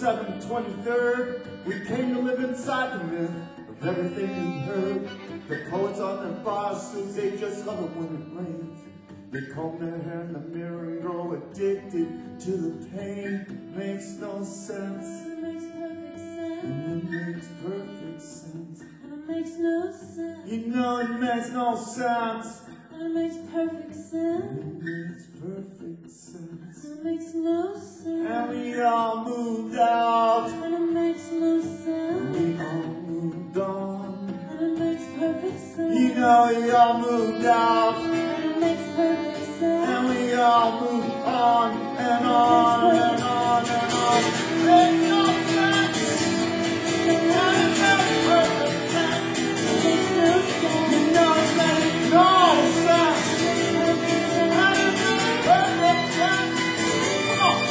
B: 723rd. We came to live inside the myth of everything we heard. The poets on their bar stools, they just love it when it rains. They comb their hair in the mirror and grow addicted to the pain. Makes no sense.
D: It makes perfect sense.
B: And it makes perfect sense.
D: And it makes no sense.
B: You know it makes no sense.
D: And it makes perfect sense.
B: It makes perfect sense.
D: And it makes no sense.
B: And we all moved out.
D: And it makes no sense.
B: We all moved on.
D: And it makes perfect sense.
B: You know we all moved out.
D: And it makes perfect sense.
B: And we all moved on and on and on and on. Makes no sense. And it makes perfect sense.
D: It makes no sense.
B: You know it makes no sense.
D: It makes perfect sense.
B: And it makes perfect sense. Come on.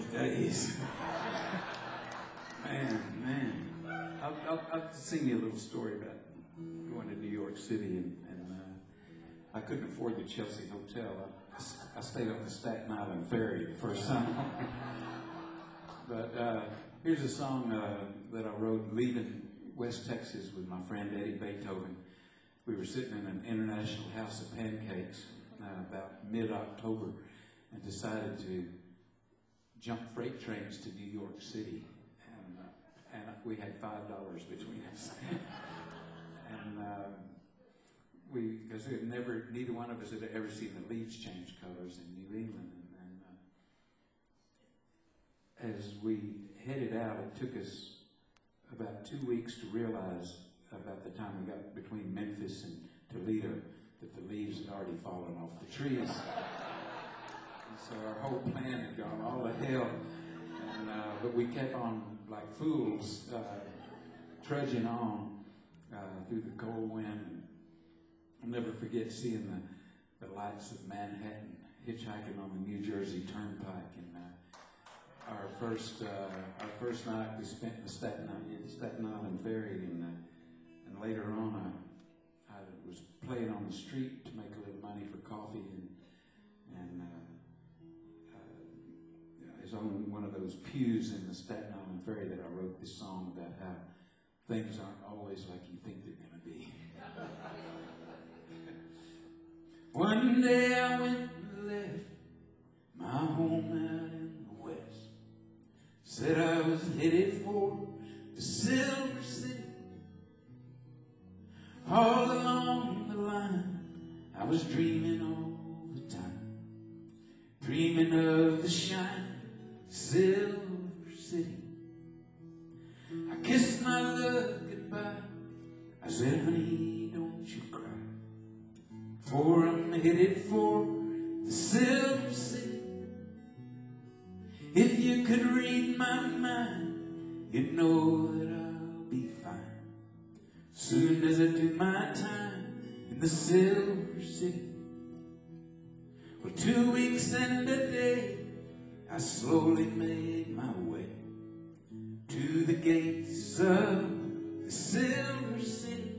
C: those days. Man. I'll sing you a little story about going to New York City, and I couldn't afford the Chelsea Hotel. I stayed on the Staten Island Ferry the first time. But here's a song that I wrote leaving West Texas with my friend Eddie Beethoven. We were sitting in an International House of Pancakes about mid-October and decided to jump freight trains to New York City. And we had $5 between us. And because neither one of us had ever seen the leaves change colors in New England. And as we headed out, it took us about 2 weeks to realize, about the time we got between Memphis and Toledo, that the leaves had already fallen off the trees. And so our whole plan had gone all to hell. And, but we kept on like fools, trudging on through the cold wind. I'll never forget seeing the lights of Manhattan, hitchhiking on the New Jersey Turnpike. And our first night we spent in the Staten Island Ferry, and later on I was playing on the street to make a little money for coffee, and it was on one of those pews in the Staten Island Ferry that I wrote this song about how things aren't always like you think they're going to be. One day I went and left my home out in the west. Said I was headed for the Silver City. All along the line I was dreaming all the time, dreaming of the shine Silver City. I kissed my love goodbye. I said, honey, don't you cry, for I'm headed for the Silver City. If you could read my mind, you'd know that I'll be fine soon as I do my time in the Silver City. Well, 2 weeks and a day, I slowly made my way to the gates of the Silver City.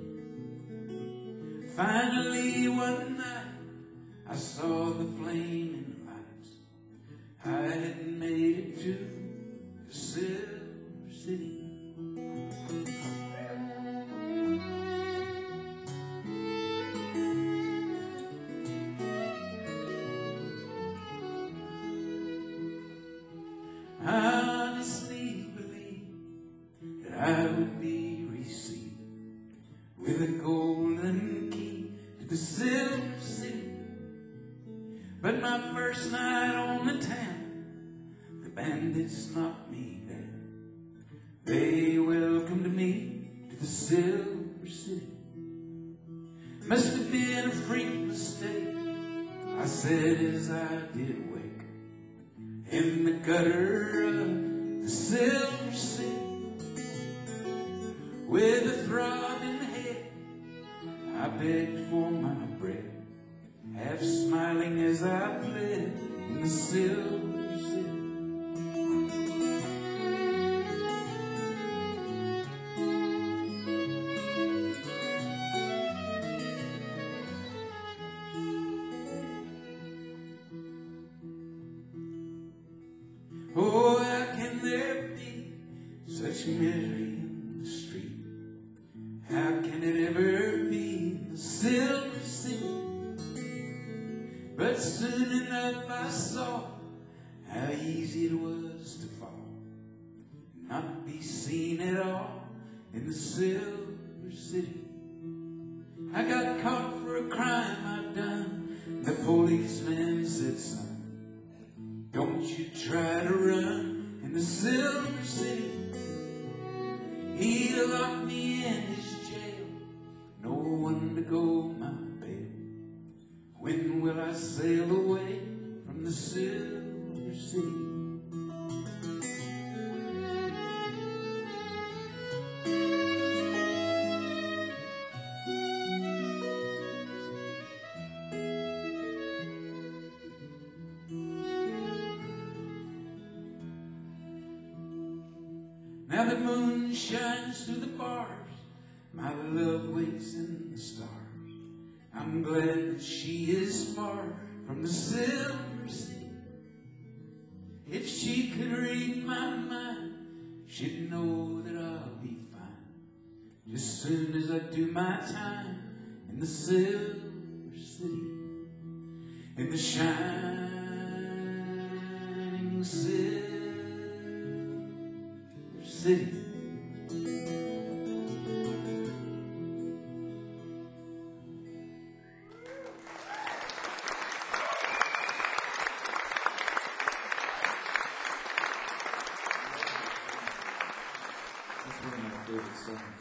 C: Finally one night I saw the flaming lights. I had made it to the Silver City. I honestly believed that I would be received with a golden key to the Silver City. But my first night on the town, the bandits knocked me down. They welcomed me to the Silver City. Must have been a freak mistake, I said as I did wake in the gutter of the Silver City. With a throbbing head, I begged for my bread, half smiling as I fled in the Silver City. Oh, how can there be such misery in the street? How can it ever be the Silver City? But soon enough I saw how easy it was to fall, not be seen at all in the Silver City. I got caught for a crime I'd done. The policeman said, son, don't you try to run in the Silver City. He locked me in his jail, no one to go my bail. When will I sail away from the Silver City? Now the moon shines through the bars, my love waits in the stars. I'm glad that she is far from the silver sea. If she could read my mind, she'd know that I'll be fine as soon as I do my time in the silver city, in the shining silver city.
B: That's one of my favorite songs.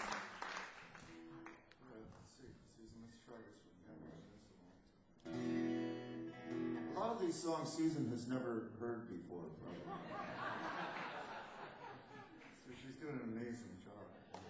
B: Let's see, Susan, let's try this one. A lot of these songs Susan has never heard before, probably. So she's doing an amazing job.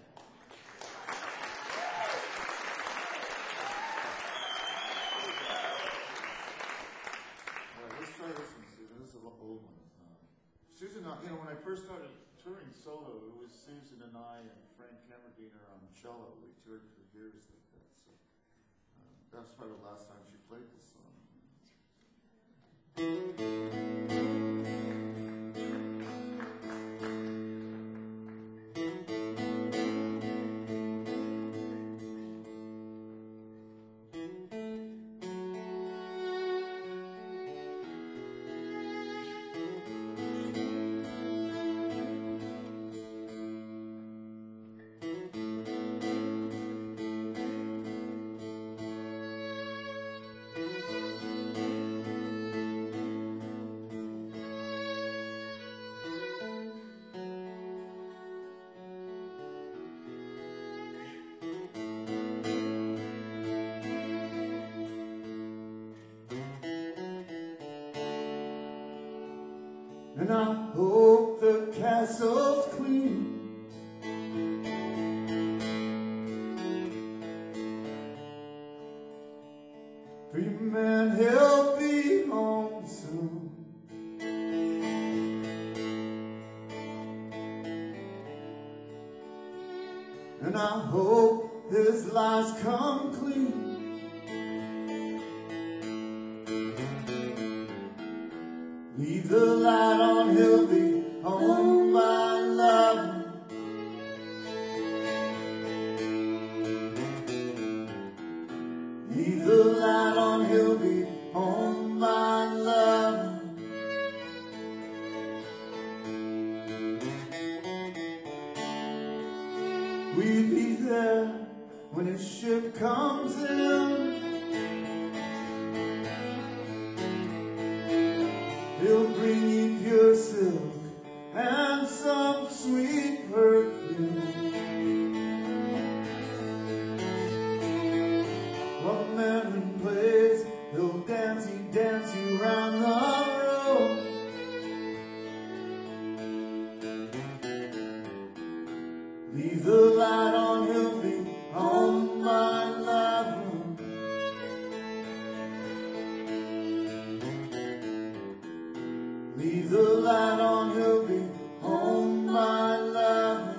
B: All right, let's try this one, Susan. This is an old one. Susan, when I first started touring solo, it was Susan and I and Frank Kammerdiener on cello. We toured for years like that. So that's probably the last time she played this song. And I hope the castle's clean. For your man, he'll be home soon. And I hope his lies come clean. Leave the light on, he'll be home by 11. Leave the light on, he'll be home by 11. We'll be there when his ship comes in. He'll bring you pure silk and some sweet perfume. While the man plays, he'll dance you round the room. Leave the light on, he'll be home by 11. Leave the light on, he'll be home by 11.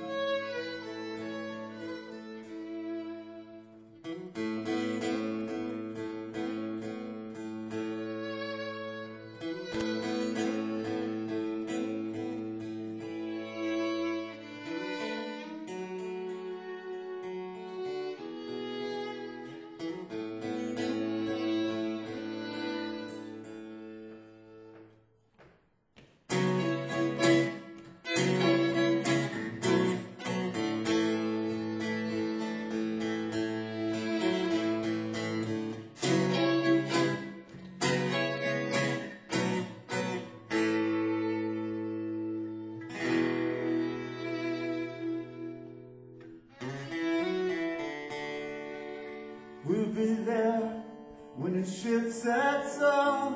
B: We'll be there when the ship sets off.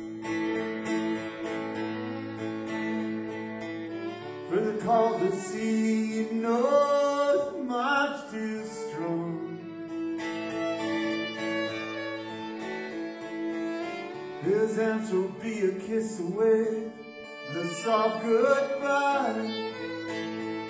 B: For the call to sea, you know, is much too strong. His answer will be a kiss away, the soft goodbye.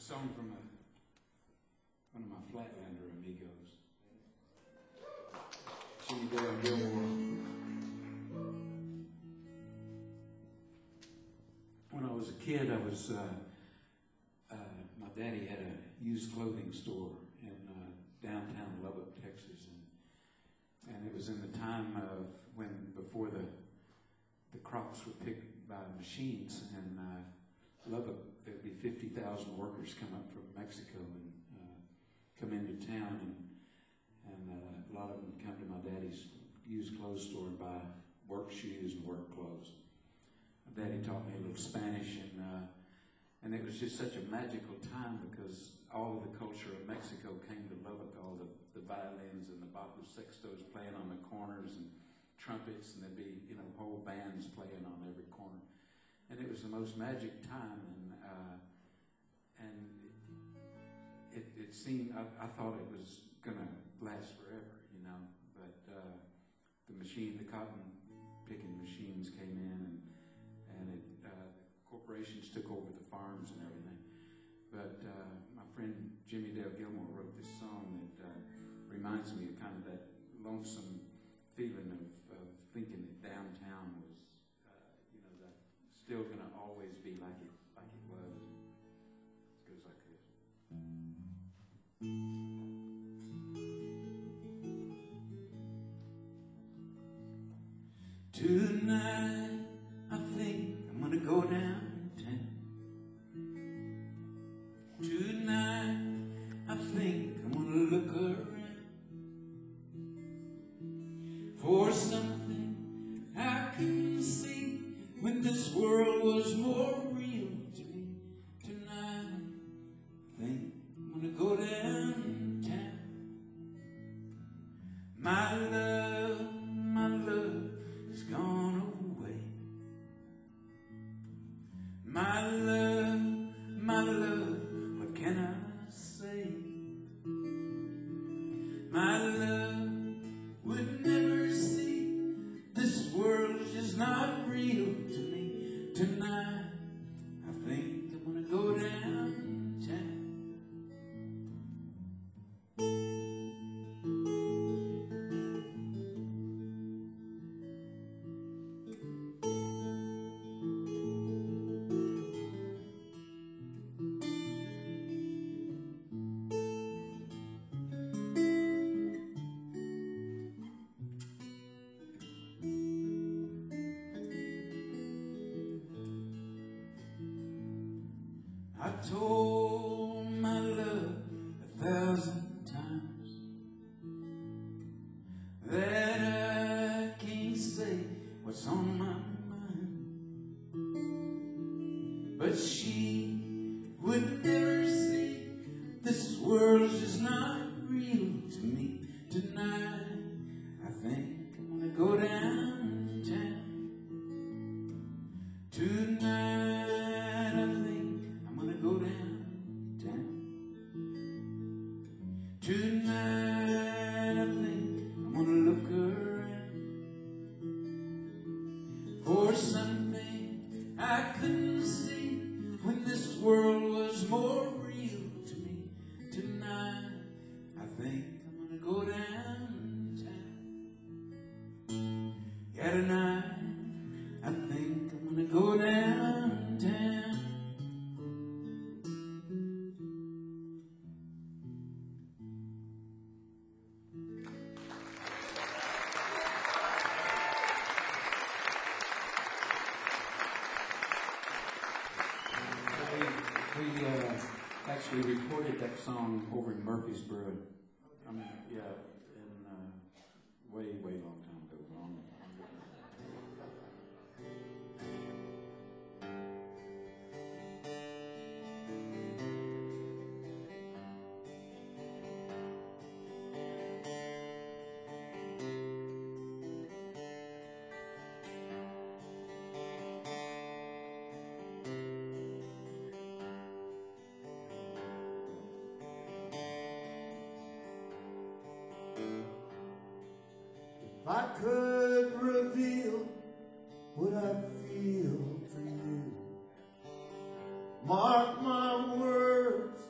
C: song from one of my Flatlander amigos, Jimmy Dale Gilmore. When I was a kid, my daddy had a used clothing store in downtown Lubbock, Texas, and it was in the time of before the crops were picked by machines, and Lubbock, there'd be 50,000 workers come up from Mexico and come into town, and a lot of them would come to my daddy's used clothes store and buy work shoes and work clothes. My daddy taught me a little Spanish, and it was just such a magical time because all of the culture of Mexico came to Lubbock, all the violins and the bajo sextos playing on the corners and trumpets, and there'd be, whole bands playing on every corner. And it was the most magic time, and it seemed, I thought it was gonna last forever, but the cotton picking machines came in, and corporations took over the farms and everything. But my friend Jimmy Dale Gilmore wrote this song that reminds me of kind of that lonesome feeling of thinking that downtown was, still going to always be like it was. It goes like this. Tonight, I think I'm going to go downtown. Tonight, I think I'm going to look around for something I can see when this world was more real to me. Tonight, I think I'm going to go downtown. My love has gone away. My love, what can I say? My love would never see this world's just not real to me. Tonight, I think I'm gonna go downtown. I told my love 1,000 times that I can't say what's on my mind, but she would never see this world's just not real to me. Tonight, I think I'm gonna go downtown. Tonight, I think I'm gonna go downtown. Tonight, I think I'm gonna look around for something I couldn't see when this world was more real to me. Tonight, I think I'm gonna go downtown. Yeah, tonight, I think I'm gonna go downtown. We actually recorded that song over in Murfreesboro. I mean, yeah, in way long time ago.
B: If I could reveal what I feel for you, mark my words,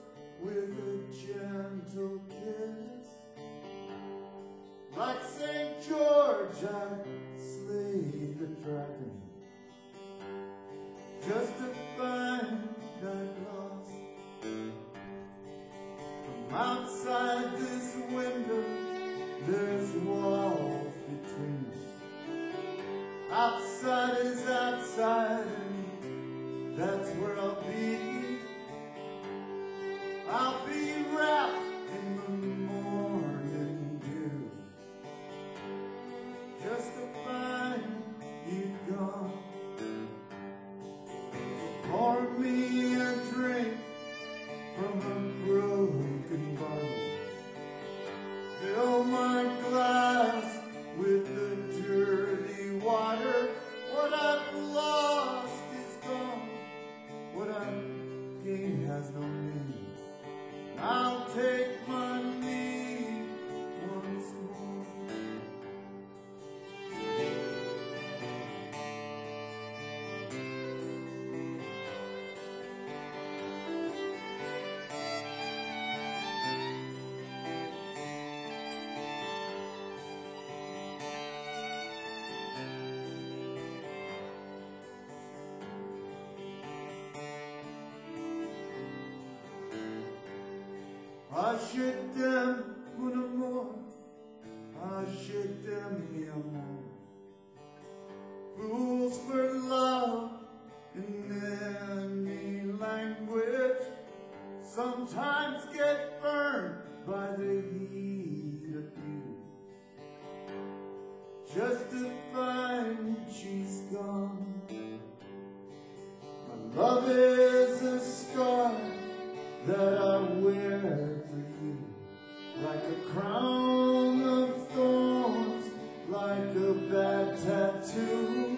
B: me a drink from a broken bottle. Fill my glass with the dirty water. What I've lost is gone. What I've gained has no meaning. I'll take my leave once more. Aşıktım bunu mu? Aşıktım mi amor? Rules for love in any language sometimes get burned by the heat of you. Just to find she's gone. My love is a scar that I wear for you, like a crown of thorns, like a bad tattoo.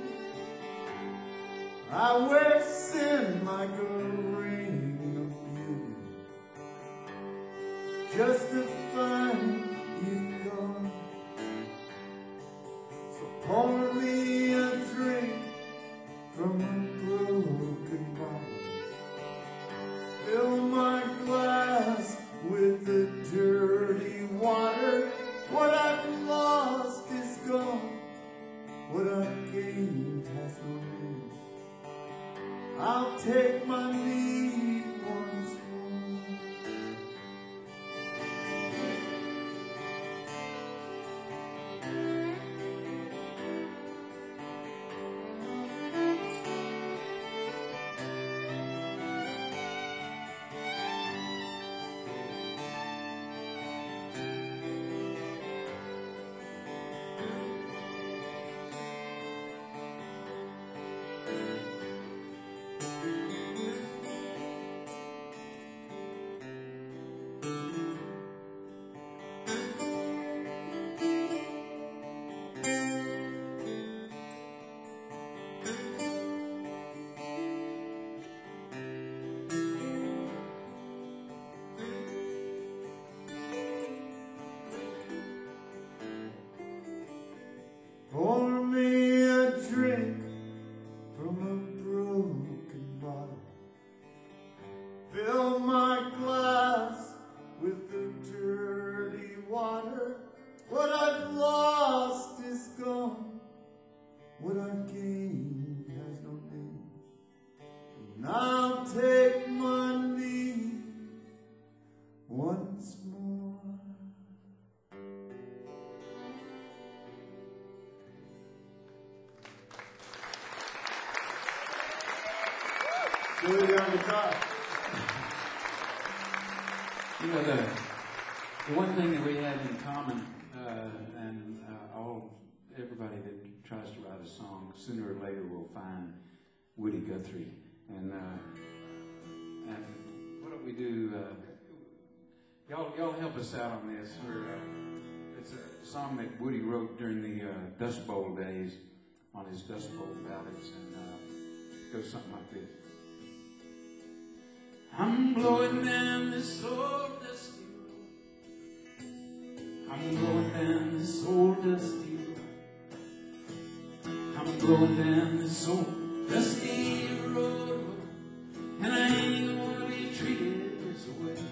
B: I wear sin like a ring of beauty, just to find you gone. So pour me a drink from a broken bottle. Fill my glass with the dirty water. What I've lost is gone. What I've gained has no meaning. I'll take my leave once more. Pour me a drink from a broken bottle. Fill my glass with the dirty water. What I've lost is gone. What I've gained has no name. And I'll take my leave once more. Billy on guitar.
C: You know, the one thing that we have in common, and everybody that tries to write a song, sooner or later will find Woody Guthrie. And what do we do? Y'all help us out on this. It's a song that Woody wrote during the Dust Bowl days on his Dust Bowl ballads, and it goes something like this. I'm blowing down this old dusty road. I'm blowing down this old dusty road. I'm blowing down this old dusty road, and I ain't gonna be treated this way.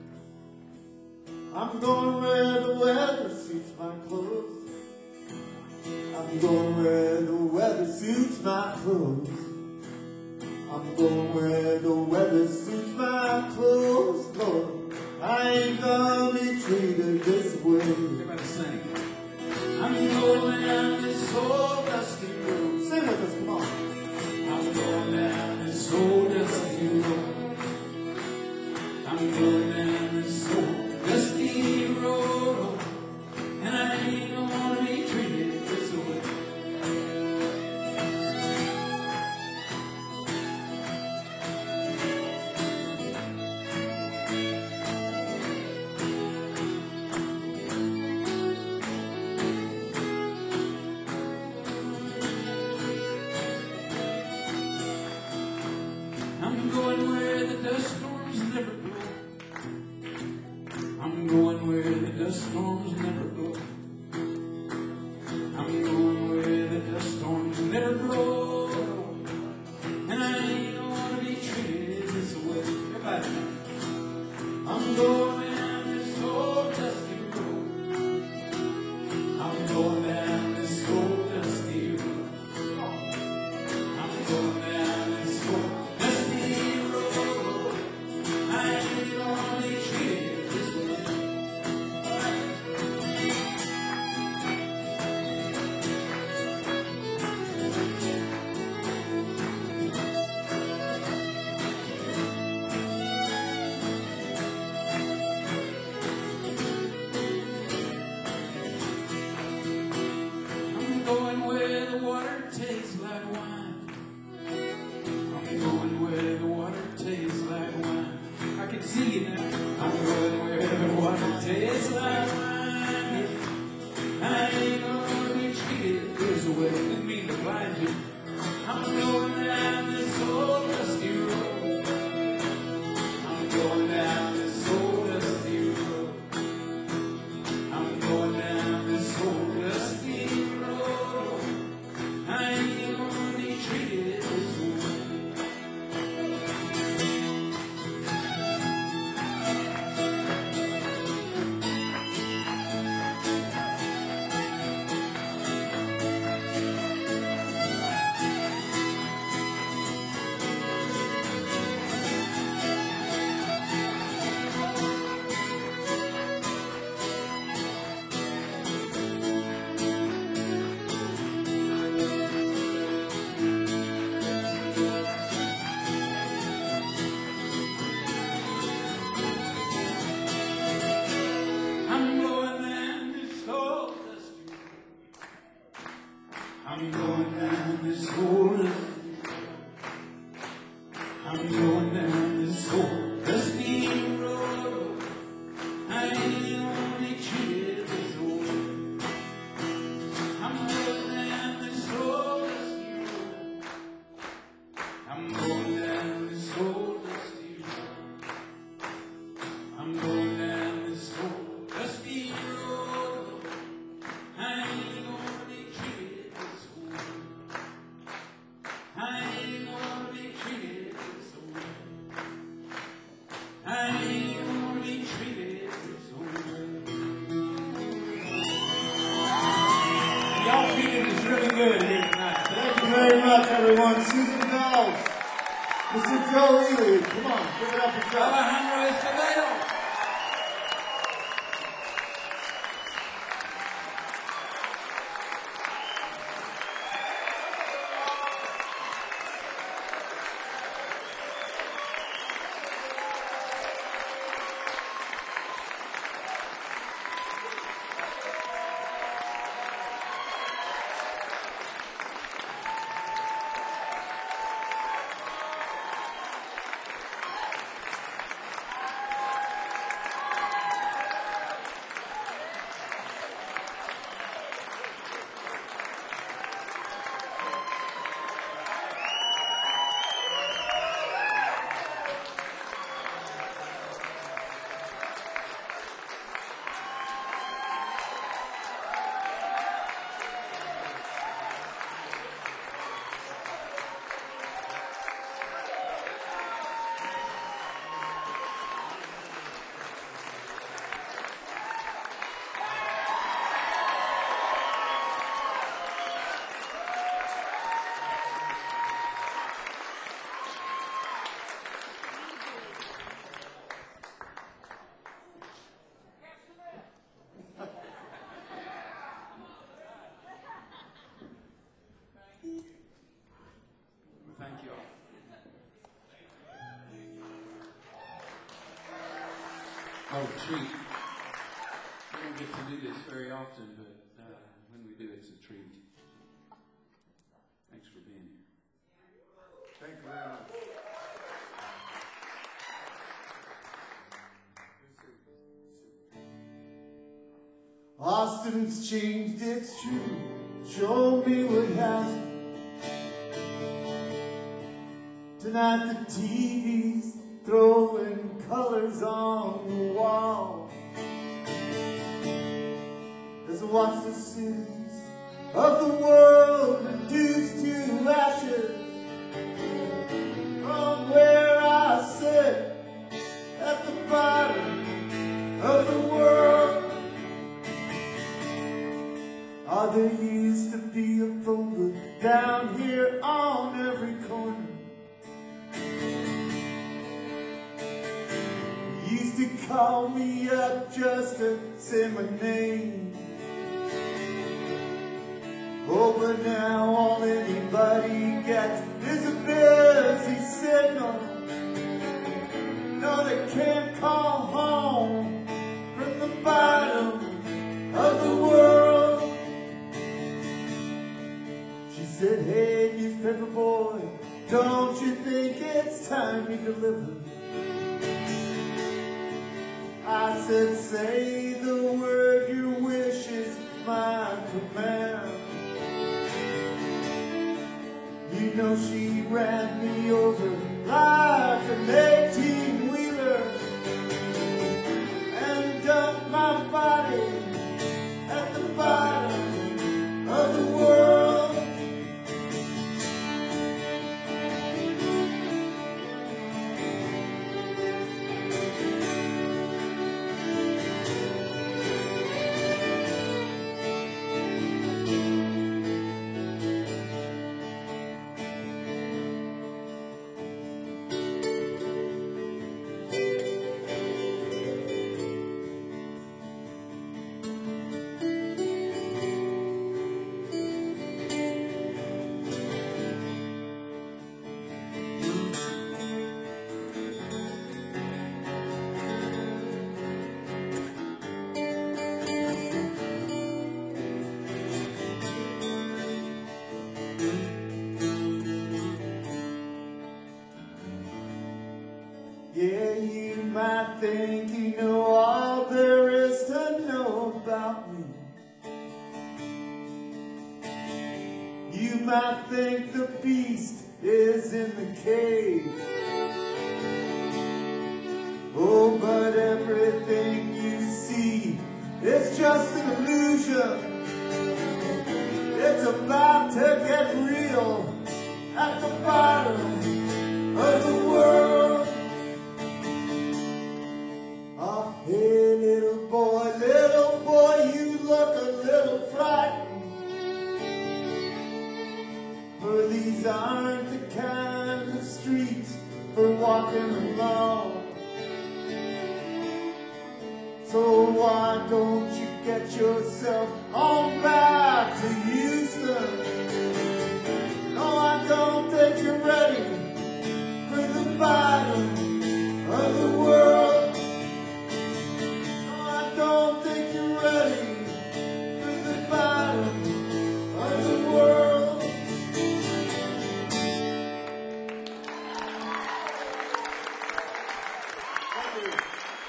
B: I'm going where the weather suits my clothes. I'm going where the weather suits my clothes. I'm going where the weather suits my clothes, Lord. I ain't gonna be treated this way.
C: Everybody sing. I'm going down this old dusty road.
B: Sing with us, come on.
C: I'm going down this old dusty road. I'm going down this old dusty road, and I ain't gonna be treated this way. going where the dust storms never blow. I'm going where the dust storms never blow. I'm going where the dust storms never blow. And I ain't gonna be treated this way. Everybody. I'm going down this old dusty road. I'm going down this old dusty road. I'm going down this old dusty road. I ain't gonna be treated this way. I'm going where the water tastes like wine. I'm going where the water tastes like wine. I can see you now. I'm going where the water tastes like wine. I ain't gonna be treated this way. Didn't mean to blind you. I'm going down this old dusty road. I'm going down this old dusty road. I'm going down this old dusty road. I ain't gonna be treated this way. I'm going down this old dusty road. I'm going down this old dusty road. I'm going down this old dusty road. I ain't gonna be treated this way. I'm going down this old dusty road. I'm going down this old dusty road. I'm going down this old dusty road. I ain't gonna be treated this way. I ain't gonna be treated this way. I ain't gonna be treated this way. Y'all treated us really good here tonight.
B: Thank you very much, everyone. Susan Bells, Mr. Joe Ely. Come on, give it up for Joe.
C: Alejandro Escobedo. Thank you all. Oh, treat. We don't get to do this very often, but when we do, it's a treat. Thanks for being here.
B: Thank you very much. Austin's changed, it's true. Show me what has Tonight the TV's throwing colors on the wall. As I watch the cities of the world reduced to ashes, from where I sit at the bottom of the world. Oh, there used to be a folder down here on every corner. Used to call me up just to say my name. Oh, but now all anybody gets is a busy signal. No, they can't call home from the bottom of the world. She said, hey, newspaper boy, don't you think it's time you deliver? I said, say the word, your wish is my command. You know she ran me over like an 18-wheeler and dumped my body at the bottom of the world. Yeah, you might think you know all there is to know about me. You might think the beast is in the cave. Oh, but everything you see is just an illusion. It's about to get real at the bottom of the world. Oh, hey, little boy, you look a little frightened. For these aren't the kind of streets for walking alone. So why don't you get yourself on back to Houston? No, I don't think you're ready for the bottom of the world. Don't think you're ready for the bottom of the world. Thank you.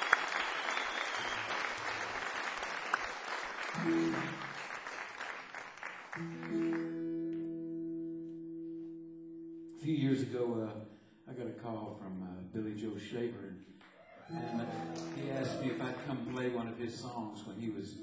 C: A few years ago, I got a call from Billy Joe Shaver, and he asked me if I'd come play one of his songs when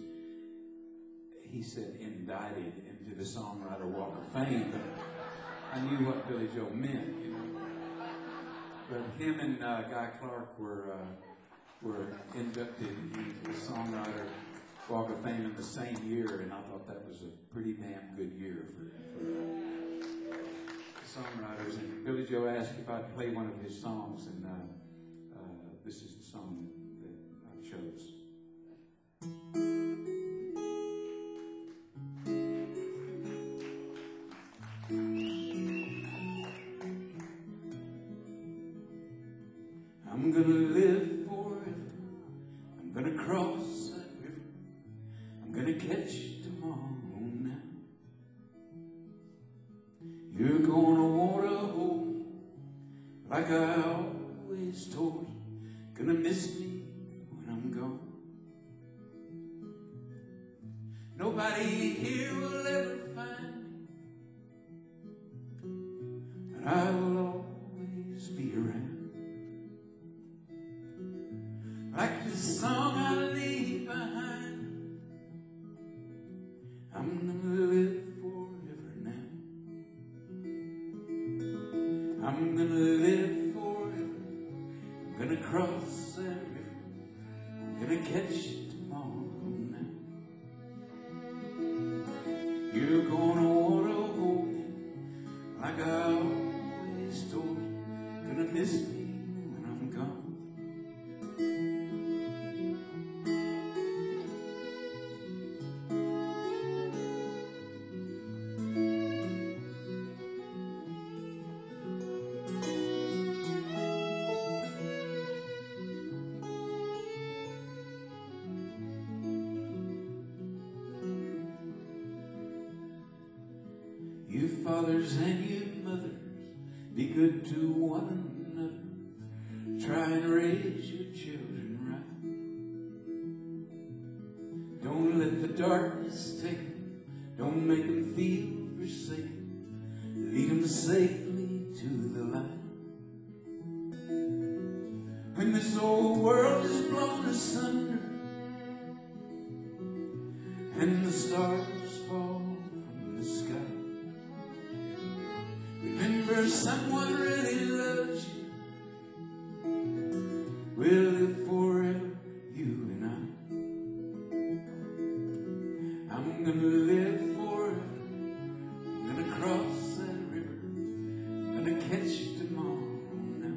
C: he said, indicted into the Songwriter Walk of Fame. But I knew what Billy Joe meant, you know. But him and Guy Clark were inducted into the Songwriter Walk of Fame in the same year, and I thought that was a pretty damn good year for the songwriters. And Billy Joe asked if I'd play one of his songs, and this is the song that I chose. I'm gonna live forever. I'm gonna cross that river. I'm gonna catch tomorrow now. You're gonna want to hold like I always told you. Gonna miss me when I'm gone. Nobody here will ever find me, but I will always live forever. I'm gonna cross that river. I'm gonna catch tomorrow now. You're gonna wanna hold me like I always told you. Gonna miss me when I'm gone. You fathers and you mothers, be good to one another. Try and raise your children right. Don't let the darkness take them. Don't make them feel forsaken. Lead them safely to the light. When this old world is blown asunder and the stars fall from the sky, remember someone really loves you. We'll live forever, you and I. I'm gonna live forever. I'm gonna cross that river. I'm gonna catch tomorrow now.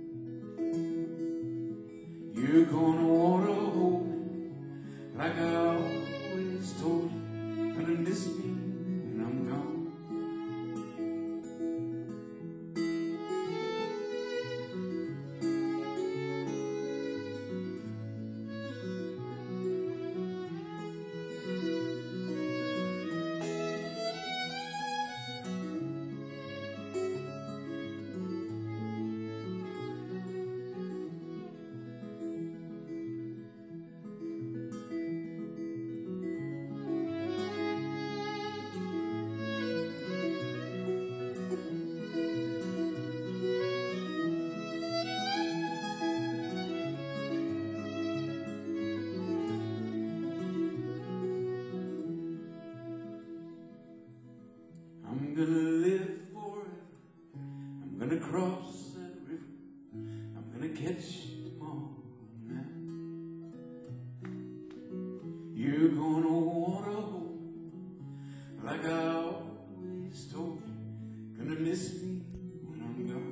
C: You're gonna wanna hold me like I always told you. Gonna miss me when I'm gone. I'm gonna live forever. I'm gonna cross that river. I'm gonna catch tomorrow now. You're gonna wanna hold like I always told you. Gonna miss me when I'm gone.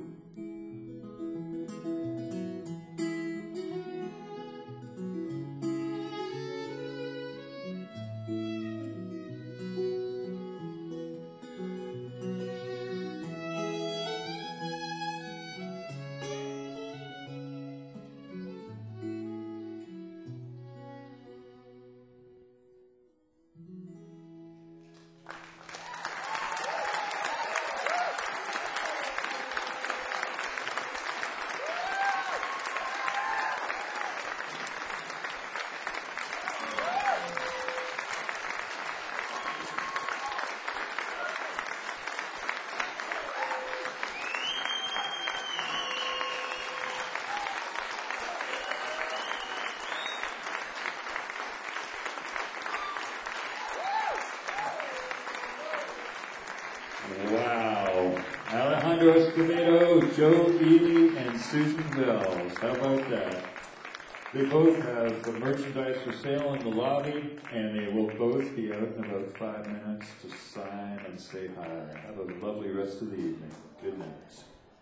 E: Wow. Alejandro Escobedo, Joe Ely, and Susan Wells. How about that? They both have merchandise for sale in the lobby, and they will both be out in about 5 minutes to sign and say hi. Have a lovely rest of the evening. Good night.